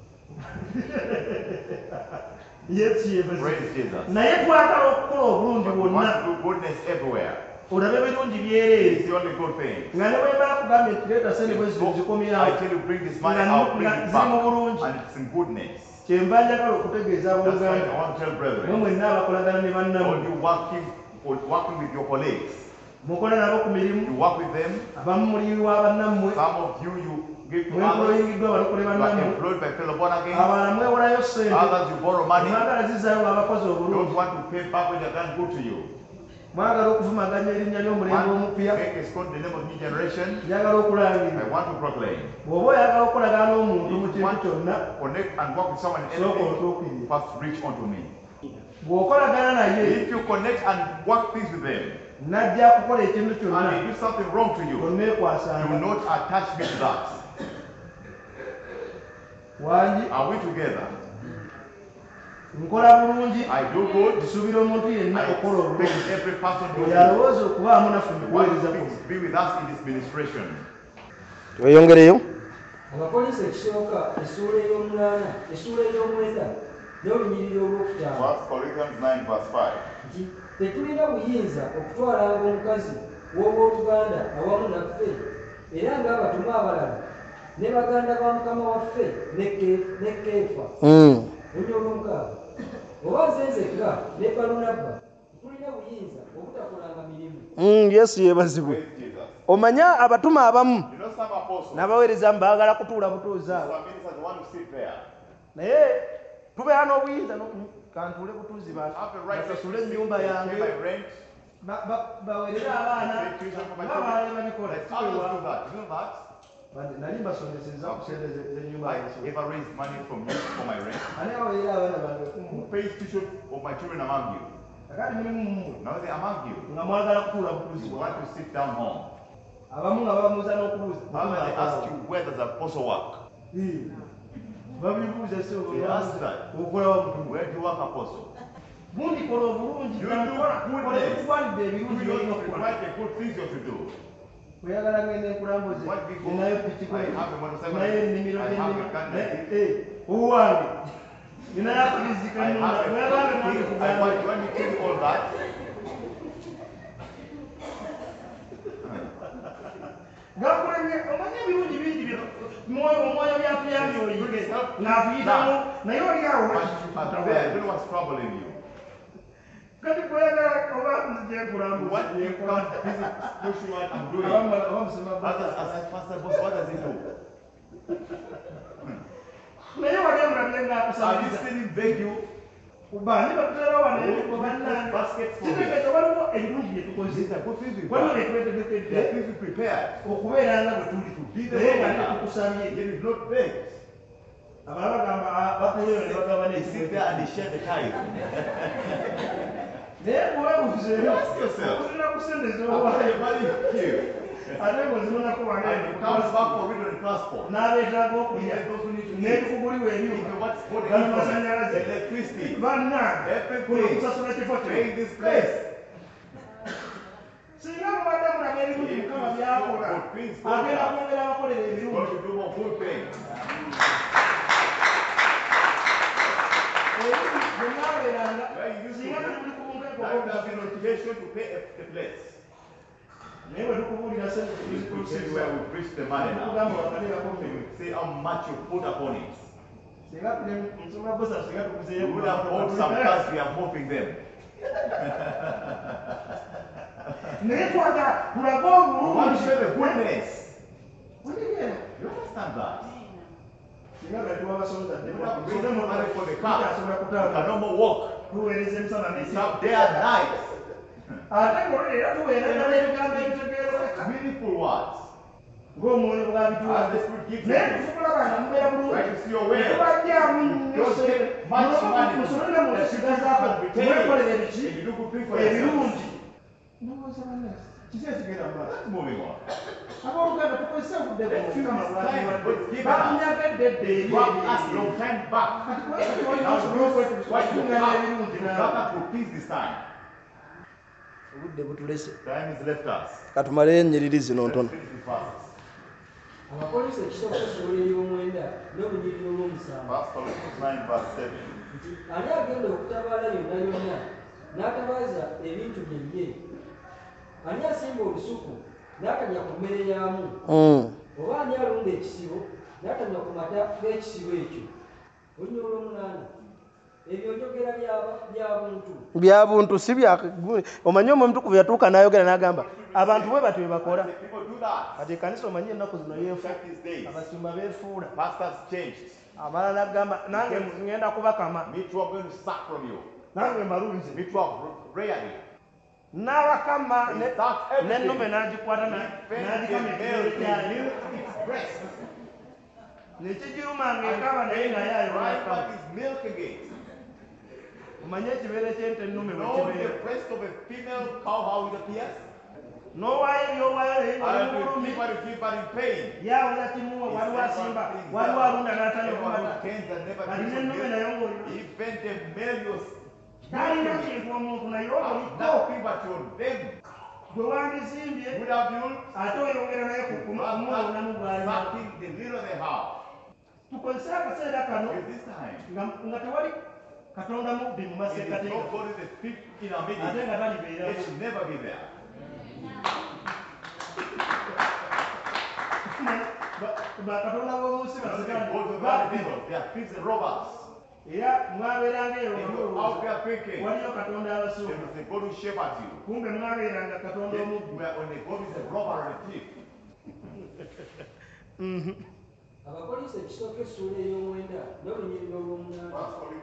yesu yebazi Praise Jesus. naye twagala okukola obulungi But we bwonna want to do goodness everywhere. olabe birungi byereere It's the only good thing. nga ne bwe mala kugambye nti leeta sente bwe zino So, I zikomyawo tell you, bring this money Nga- out, bring nga it ziri mu back. bulungi. And it's in goodness. kyenva njagala okutegeeza That's why I abooluganda want to tell mwe brethren, mwenna abakolagana ne all bannamu you working, working with your colleagues, mukola nabo ku mirimu you work with them. abamu muliwa bannammwe Some of you, you give to others. mwempoloyingiddwa abalokole You are bannammwe employed by fellow born again. abalala mwewolayo sente Others, you borrow money. mwagala zizaayo abakozi You don't obulungi want to pay back when they've done good to you. mwagala okuvumaganya erinnya ly'omulembe Want omupya to make a score in the name of new generation. njagala okulangira I want to proclaim. bw'oba oyagala okolagana n'omuntu mu If you kintu want to kyonna connect and work with someone in sooka anything, otuukirire first reach unto me. bw'okolagana naye If you connect and work things with them, najja kukola ekintu and kyonna they do something wrong to you, onneekwasanga do not attach me to that. wangi Are we together? nkola bulungi I do good. nsuubira omuntu yenna I okukola expect obulungi every person to oyo do. alowooza okubaamu naffe mu Want kuweereza to kuno be with us in this ministration. tweyongereyo abakolinso ekisooka essuula ey'omunaana essuula ey'omwenda n'olunyiriri olwokutaano First Corinthians nine verse five. nti tetulina buyinza okutwalanga omukazi w'obooluganda awamu naffe era ng'abatume abalala ne baganda ba mukama waffe ne Ke- ne keefa lunya olwomukaaga oba nze nzekka ne balunabba tulina buyinza obutakolanga mirimu yesu yeebazibwe Praise Jesus. omanya abatuma abamu You know some apostles, n'abaweereza baagala kutuula butuuzi awo some ministers want to sit there. naye tubeera n'obuyinza no- kantuule butuuzi Have the right to basasule sit, ennyumba pay yange my rent, ba- ba- baweerere abaana pay tuition for my nga baala children. babikola Let others do that. You know that? nali mbasondeseza ku sente ze- z'ennyumba I yange ever raised money from you for my rent? ani abaweerere abaana bange Who kumu pays tuition of my children among you? akati mulimu mumwe Now they among you. nga mwagala kutuula butuuzi You want to sit down home. abamu nga bamuuza n'okubuuza Others they ask you where does the apostle work? babibuuza si They ask that. okolawo butumu Where do you work, apostle? bundi kola obulungi You do goodness. ekigwanidde Do ebirungi you byolina not okukola provide the good things you have to do? oyagala ngenda enkulambuze What we go- nayo pikiko I have a motorcycle. nayo ennimiro I have a gun. owange ninayo akurizika I nona have oyagala a nange thing. I want, kugambe you want me to tell you all that? gakulemye omanye ebirungi bingi byo mwoyo omwoyo byatuyambye oyige ng'akuyitamu naye oli awo But but there, I don't know what's troubling you. kati kweyagala oba nzija What enkulambuze you can't visit, push you out and do it. abamusema Others, as I pastor boss, what does he do? naye wali omulabye Have you ng'akusabiriza seen him beg you? bani batutera wano Oh, bannange baskets for me. kitegeeza waliwo ebirungi bye tukoze These are good things we've waliwo done. bye They are twetegekedde things we prepared. okubeera nga bwe tuli Be the naye way nga we are. netukusabye Yet we've not begged. They sit there and they share the tithe. Ask yourself, after your money is here, and it comes back for return transport. And then those who need to eat, what's for the internet, electricity, everything, paying this place. If you do good things for God, God will do more good things. Where you used to have the notification to pay a place. We tell you where we preach the money now. We say how much you put upon it. We would have bought some cars, we are moving them. You want to share the goodness. You understand that? You would have paid them money for the car. You can no more walk. It's up day and night. Meaningful words. As the Spirit gives you, try to see your way. Don't take much money that you can retain it. If you do good things for yourself. Let's moving on. Let's use this time, but give us. Drop us your time back. Now use what you have to gather to peace this time. Time is left us. Katumale ennyiriri zino ntono. Abapoliisi ekisooka essobola ery'omwenda n'olunyiriri olw'omusanvu. Ani agenda okutabaala yonna yonna n'atabaaza ebintu bye bye? Ani asimba olusuku n'atanywa ku mmere yamu? Oba ani alunda ekisibo n'atanywa ku mata g'ekisibo ekyo? Olunyiriri olw'omunaana. Ebyo njogera bya buntu. Bya buntu si bya omanyi omutukuvu yatuuka n'ayogera n'agamba abantu bwe batyo bakola. Kati kanisa omanyi ennaku zino yeefuula. Abasumba beefuula. Abalala agamba nange ngenda kubakama. Nange malunzi. N'abakama n'ennume n'agikwata n'agikama ekigere kyayo. Nekigiruma ng'ekaba naye naye ayo n'akama. Umanye ekibere ky'ente ennume bwe kibeera. N'owaayo ebyowaayo n'ebulumi yaweza kimuwa waliwo asimba waliwo alunda n'atanya okumata kati n'ennume nayo ng'oyo talina kintu omuntu naye obuliko gwe wandisimbye ate oyongera naye kumuwonamu bwalima. Tukozese akaseera kano nga tewali Katonda mubbi mu masekkate ate nga talibeera bakatonda b'omunsi era mwabeeranga eyo waliyo katonda abasooka kumbe mwabeeranga katonda omubbi. Abapoliisi ekisooka essuula ey'omwenda n'olunyiriri olw'omunaana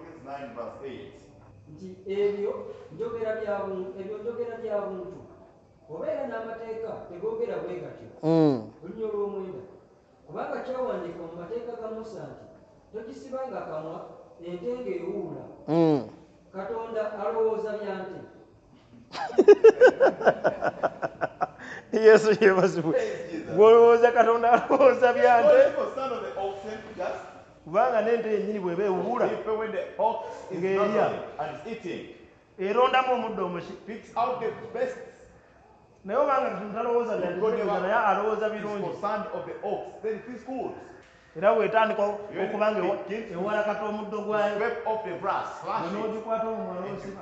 nti ebyo njogera bya buntu obeera n'amateeka tegoogera bwe gatyo. Olunyiriri olw'omwenda kubanga kyawandiika mu mateeka ga Musa nti togisibanga kamwa ente ng'ewuula. Katonda alowooza bya nte. Yesu yebazibwe. Gwolowooza Katonda alowooza bya nte kubanga n'ente yennyini bw'eba ewuula ng'erya erondamu omuddo omuki naye obanga talowooza bya nte naye alowooza birungi era bw'etandika okuba nga ewalakata omuddo gwayo n'ogikwata omumala osiba.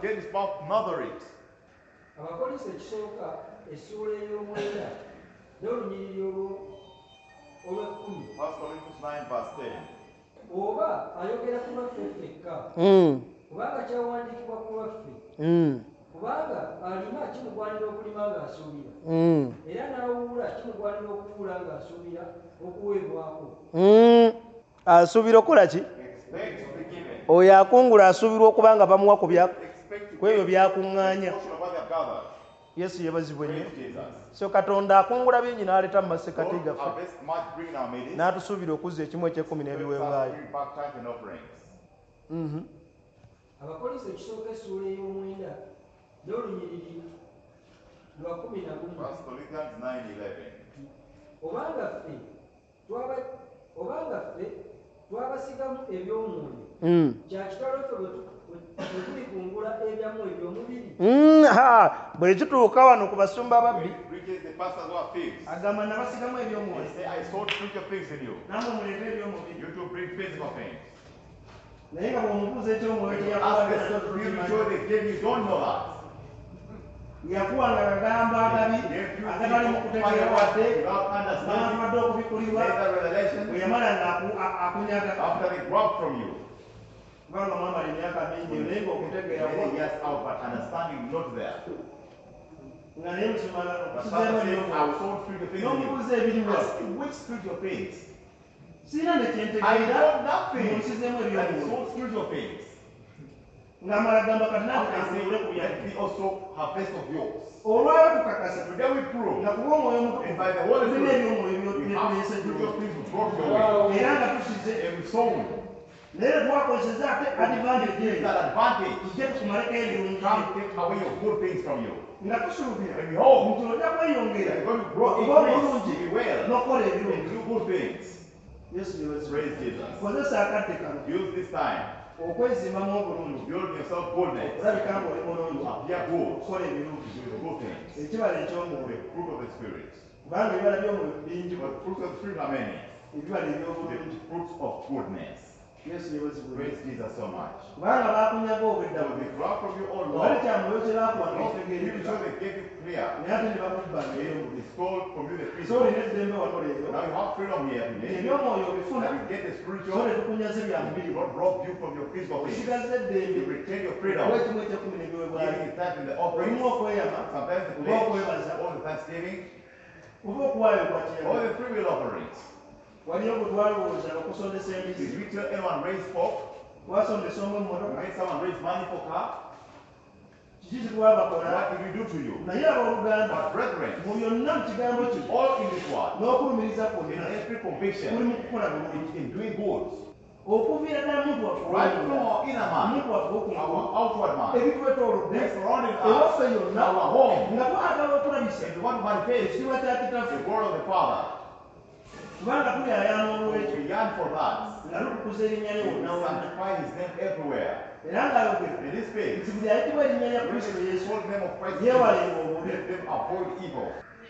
Abapoliisi ekisooka essuula ey'omwenda n'olunyiriri olw'ekkumi oba ayogera ku lwaffe ffekka kubanga kyawandiikibwa ku lwaffe kubanga alima kimugwanira okulima ng'asuubira era n'awuula kimugwanira okuwuula ng'asuubira okuweebwako. Asuubira okukola ki? Oyo akungula asuubirwa okuba nga bamuwa ku ebyo byakuŋŋaanya. yesu yebazibwe nnyo. Praise Jesus. So katonda akungula bingi n'aleeta mu masekati God gaffe harvest much bring in our midst. n'atusuubira okuzza ekimu ekyekumi Let us n'ebiweebwayo. bring back tithe and offerings. Mhm. abakolinso ekisooka essuula ey'omwenda n'olunyiriri lwa kumi na gumu. First Corinthians nine eleven. obanga ffe twaba- obanga ffe twabasigamu eby'omwoyo Mm. kyakitalo ffe bwe tu- bwe tulikungula ebyamu eby'omubiri. Mm, ha bwe kituuka wano ku basumba When ababbi it reaches the pastors who are thieves, agamba nabasigamu they ebyomwoyo say, I sold spiritual things in you. namwe muleete ebyomubiri. You to bring physical things. naye nga bw'omubuuza ekyomwoyo When you ask the teyakuwa spiritual they gave you, don't know that. yakuwa nga agamba agabi If you agatali mu find kutegeera out wadde without understanding, n'amadde okubikulirwa later bwe revelation, yamala nga aku- a- akunyaga after they grab from you, kubanga mwamala emyaka mingi naye ng'okutegeera many years out, but understanding not there. nga naye musumala But okusizeemu Father says, I ebyomwoyo sold spiritual things in you. n'omubuuza ebiriwa Ask him which spiritual things. sirina I nekyentegeera know nothing munsizeemu that is ebyomwoyo sold spiritual things. ng'amala gamba kati nange After kanfuule ku saying, byange let me also harvest of yours. olwaba tukakasa Today we prove, nga kuba omwoyo and by the Holy tulina Spirit, ebyomwoyo we have byetuyese spiritual gyuli things brought your way. era nga tusize And we sold. naye twakozesa ate advantage Use eyo that advantage. tujje tukumaleko ebirungi Come take away your good things from you. nga tusuubira And behold, nti ojja kweyongera they are going to grow okuba omulungi increase, be well, n'okukola and ebirungi do good things. yesu yebazibu Praise Jesus. kozesa akadde kano Use this time okwezimamu obulungi to build yourself goodness. olabika nga oli mulungi To appear good. okukola ebirungi Do the good things. ekibala eky'omwoyo The fruit of the Spirit. kubanga ebibala by'omwoyo bingi But the fruits of the Spirit are many. ebibala The eby'obulungi fruits of goodness. yesu yebazibu Praise Jesus so much. kubanga baakunyaga obwedda So they grab from you all wali Lord. kyamwoyo kye baakuwa Not n'otegeera give you ebibala so they gave you clear. naye ate ne bakubba They nayo stole from you the so physical. olina eddembe wano leero Now you have freedom here today. ebyomwoyo obifuna That you get the so spiritual. ne tukunyaze bya And mubiri will not rob you from your physical things. osigaza eddembe You retain your freedom. oba ekimu ekyekumi n'ebiweebwayo Giving it tithe in the offering. olimu okweyama Sometimes the oba pledge. okwebaza All the thanksgiving. oba okuwaayo kwa All kyeyaga the free will offerings. waliyo gwe twalowooza okusondesa Did embizi we tell anyone raise pork? twasondesa omu emmotoka Made someone raise money for car? kiki kitwabakola What did we do to you? naye abooluganda But brethren, mu byonna mu kigambo kino all in this world, n'okulumiriza in kwonna every kuli conviction, mu kukola bulungi in doing good, okuviira ddala muntu waffe right from ow'omunda, our inner man, omuntu waffe our okungulu outward man, ebitwetoolodde they surrounding us, ewaffe yonna our home, nga twagala okulabisa and we want to manifest ekitiibwa kya kitaffe the glory of the Father. kubanga tuli ayaana olw'ekyo We yearn for that. nga lukukuza erinnya lye We wonna wonna sanctify His name everywhere. era ng'ayogera In this page, nti buli ayitibwa erinnya lya we kristo will yesu call the name of Christ Jesus. yeewalenga obubi Let them avoid evil.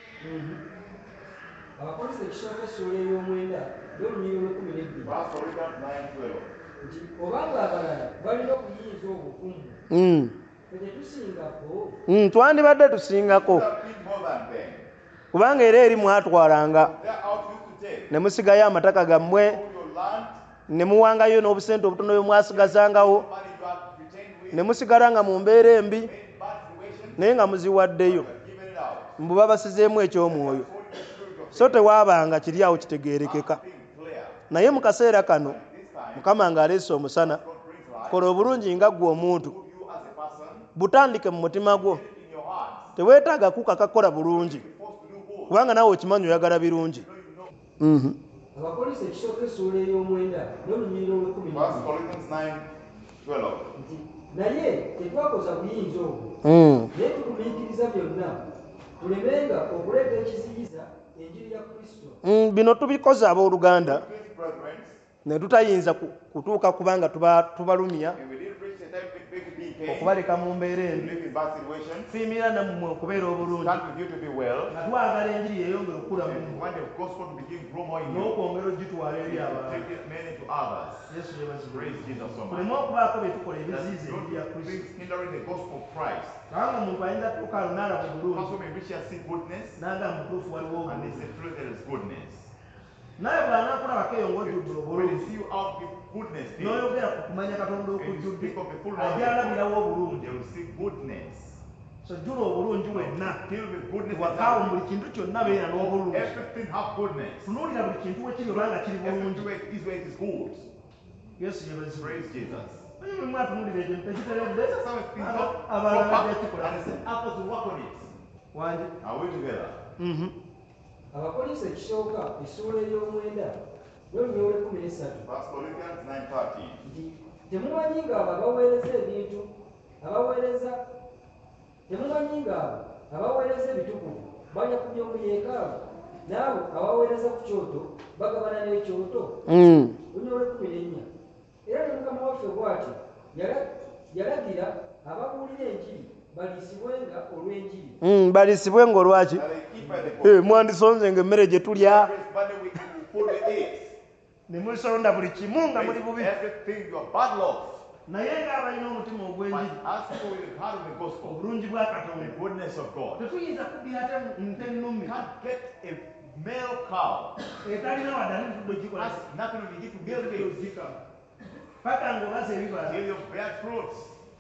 abakolinso ekisooka essuula ey'omwenda n'olunyiriri lw'ekumi n'ebbiri First Corinthians nine twelve. nti obanga abalala balina okuyinza obukumu Mm. fe tetusingako. Mm, twandibadde tusingako There are more than them. kubanga era eri mwatwalanga They are out used to take. ne musigayo amataka gammwe Own your land, ne muwangayo n'obusente obutono bwe mwasigazangawo money you have retained with, ne musigala nga mu mbeera embi made bad situations, naye nga muziwaddeyo you have given it out. mbu babasizeemu ekyomwoyo Hold the spirit of so tewaabanga kiri awo kitegeerekeka being clear. naye mu kaseera kano This time, mukama ng'aleese omusana God brings life. kola obulungi nga ggwe omuntu Put you as a person butandike mu mutima gwo in your heart. teweetaaga kukaka kola bulungi You're supposed to do good. kubanga naawe okimanyi oyagala birungi. Mhm. abakolinso ekisooka essuula ey'omwenda n'olunyiriri lw'ekumi First n'ebbiri Corinthians nine twelve. nti naye tetwakoza buyinza obwo Mm. naye tugumiikiriza byonna tulemenga okuleeta ekiziyiza enjiri ya kristo. Mm, bino tubikoze abooluganda Please, brethren, ne tutayinza ku- kutuuka kubanga tuba- tubalumya if we didn't reach the time to make it be pain, okubaleka mu mbeera to embi live in bad situations, tuyimirira nammwe okubeera obulungi stand with you to be well, nga twagala enjiri yeyongera okukula mu and mmwe want the gospel to begin grow more in you, n'okwongera ogitwala eri to abantu. take it many to others. yesu yebazibwe Praise Jesus so much. tuleme okubaako bye tukola That ebiziiza don't enjiri ya kristo things hindering the gospel of Christ. kubanga omuntu ayinza kutuuka awo n'alaba obulungi Also, maybe she has seen goodness, n'agamba mutuufu waliwo and they obulungi say truly there is goodness. naye bw'anaakulabako eyo ng'ojjudde When obulungi they see you out with goodness, they n'oyogera ku kumanya katonda and you okujjudde speak of the full ajja alabirawo knowledge, obulungi they will see goodness. so jjula obulungi wenna Filled with goodness. wakaawo buli kintu kyonna beera n'obulungi Everything have goodness. tunuulira buli kintu wekiri olanga kiri bulungi Everything is where it is good. yesu yebazibwe Praise Jesus. naye bwe mwatunuulira ekyo tekiteredde Some things Aba- not abalala proper, byakikola and it's an apples to work on it. wanje Are we together? mhm abakolinso ekisooka essuula ey'omwenda n'olunyolo ekumi n'essatu First Corinthians nine thirteen. nti temumanyi ng'abo abaweereza ebintu abaweereza temumanyi ng'abo abaweereza ebitukuvu bajja ku by'omu yeekaalu n'abo abaweereza ku kyoto bagabana n'ekyoto lunyolo ekumi n'ennya era ne mukama waffe bw'ati yala- yalagira ababuulira enjiri baliisibwenga olw'enjiri balisibwenga olwaki That they keep by the gospel. mwandisonze nga emmere gye tulya But we put the eight. ne musonda buli kimu nga muli bubi Everything you are bad laws. naye ng'abalina omutima But ogw'enjiri as people with the heart of the gospel, obulungi bwa katonda the goodness of God, tetuyinza kuddira ate nte nnummi you can't get a male cow. etalina waddali ntudde gikola Has nothing to do to build it. paka ng'obaza ebibala Till you bear fruits.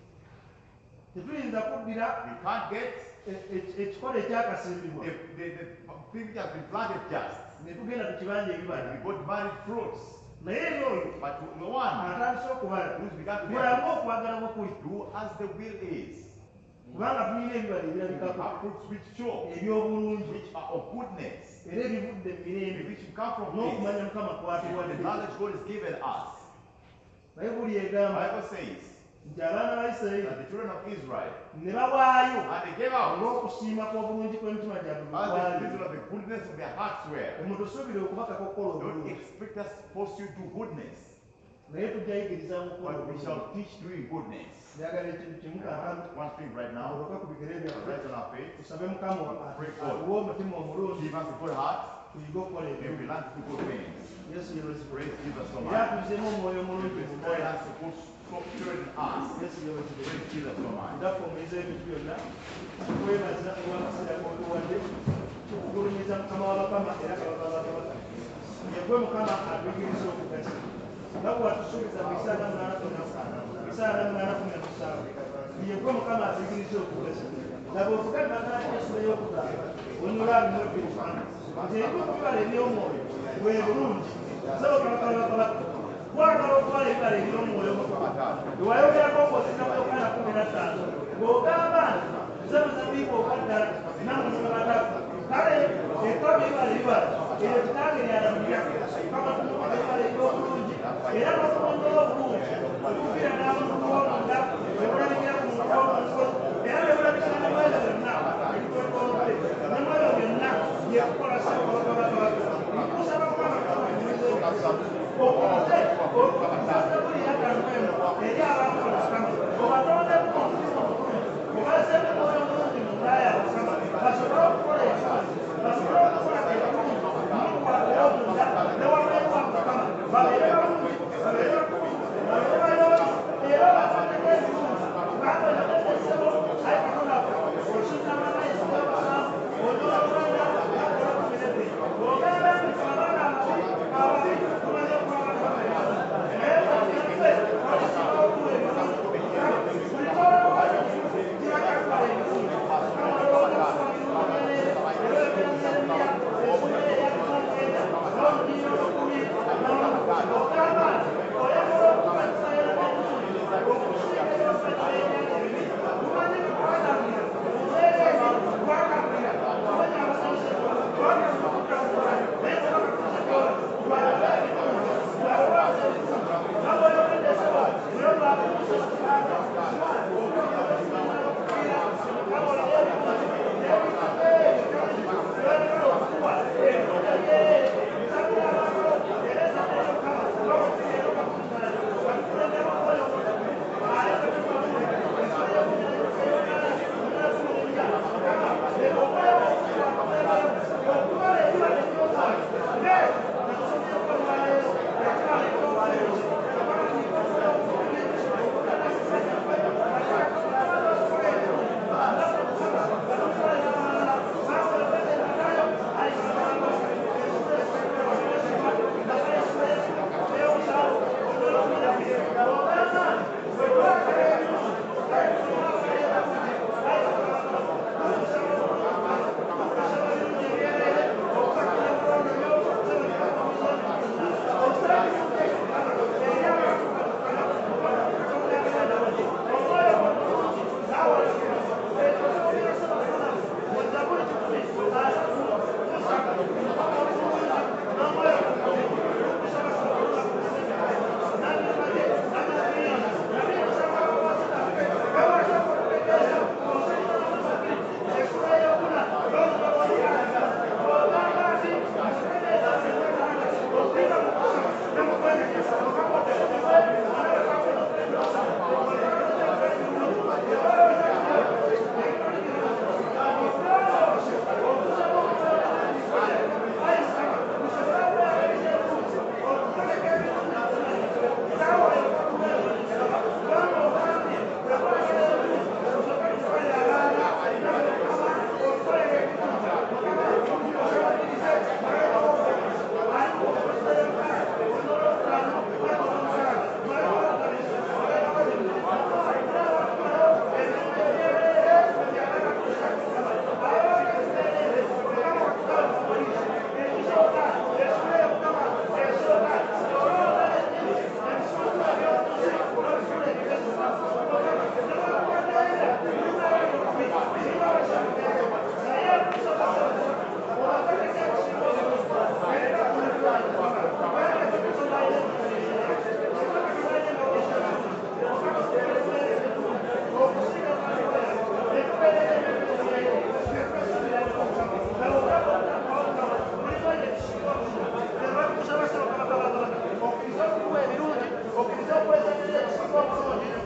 tetuyinza kuddira You can't get e- e- ekikola ekyakasimbibwa the, the, the thing that has been planted just. ne tugenda tukibanja ebibala You got married fruits. naye era oyo But the one atandise okubala who's begun to bulabe bear okwagala bwe kuli do as the will is. kubanga tulina ebibala You ebirabikako have fruits which show, eby'obulungi which are of goodness, era ebivudde mu mirembe which come from peace. n'okumanya mukama And the kwatuwadde knowledge God has given us. bayibuli The egamba Bible says nti abaana ba isirayiri that the children of Israel, ne babaayo and they gave out olw'okusiima kw'obulungi kw'emitima gyabwe as the bwekwali reason of the goodness of their hearts were. temutusuubire okubakako okukola Don't obulungi expect us to force you to goodness, naye tujja yigiriza mu kukola but we obulungi shall teach doing goodness. njagala ekintu kimu kaakano One thing right now, oloka ku bigere byaffe right on our faith, tusabe mukama Pray God. atuwa omutima omulungi give us a good heart, tuyige okukola may we ebintu learn to do good things. yesu yerozibwe Praise Jesus so era much. atuzemu omwoyo May omulungi we mu pray mwoyo us to put so pure in us. yesu yerozibwe Praise Jesus so much. nga ffe ebintu byonna tukwebaza olw'akaseera kotuwadde tukugulumiza mukama w'abakama era kabaka bakabaka yegwe mukama atuyigiriza okugasa nga bwatusuubiza mu isaala munaana kumi na musanvu isaala munaana kumi na musanvu yegwe mukama atuyigiriza okugasa laba okugalimagana esula y'okugamba onyolwabimu ebirufaana nti ebimu bibala eby'omwoyo bwe bulungi sabo kabakabakabaka kwagala okubala ebibala eby'omwoyo ewayogerako ng'osinga mu yokaana kumi na ttaano ng'ogamba nti zamuzabibu okwaddala namuzibatako kale ekaba ebibala ebibala eryo kitange lyalamuya kama tumukola ebibala eby'obulungi era bakugondola obulungi okuvira n'amuntu w'omunda ebulabikira ku muntu w'omuntu era nebulabikira nemwezo byonna ebitwetolodde nemwezo byonna byekukola sabakabakabaka nkusaba mukama kutumiza okuze okuze buli yakanweno eri abakola mukama obatondeko omutima omulungi obazeemu mwoyo mulungi mu nda yaabwe mukama basobole okukola ekikolwa basobole okukola ekirungi n'okukwatira omunda newamwewa mukama babeere balungi babeere bakulu babeere bayonjo era bafateko ebirungi kubanga nagesebo aye katonda osinamana ensonga basanvu onyola omwana nakola ku mirembe ogamba nti abaana ababi ababi tumaze okwabana naye batyaffe balisinga okuwa ebirungi buli tolawaayo kirakakola ebirungi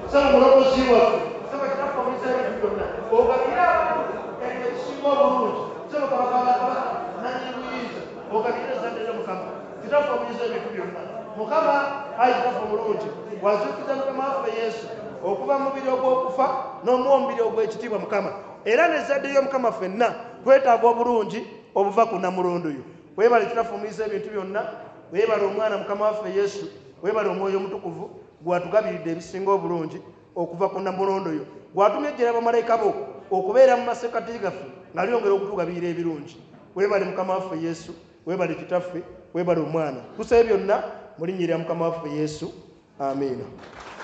saba mulokozi waffe saba kitafumisa ebintu byonna ogabira abantu ekisinga obulungi saba kabaka nanyibuyinza ogabira ezadde lyo mukama kitafumisa ebintu byonna mukama ayi kitaffe omulungi wazuukiza mukama waffe yesu okuva mu mubiri ogw'okufa n'omuwa omubiri ogw'ekitiibwa mukama era n'ezzadde ly'omukama ffenna twetaaga obulungi obuva ku namulundu yo weebale kitafumisa ebintu byonna weebale omwana mukama waffe yesu weebale omwoyo omutukuvu gwatugabiridde ebisinga obulungi okuva ku namulundu yo gwatumye ejjera bamalayika bo okubeera mu masekati gaffe nga lyongera okutugabirira ebirungi weebale mukama waffe yesu weebale kitaffe weebale omwana tusaba byonna mu linnya lya mukama waffe yesu amiina.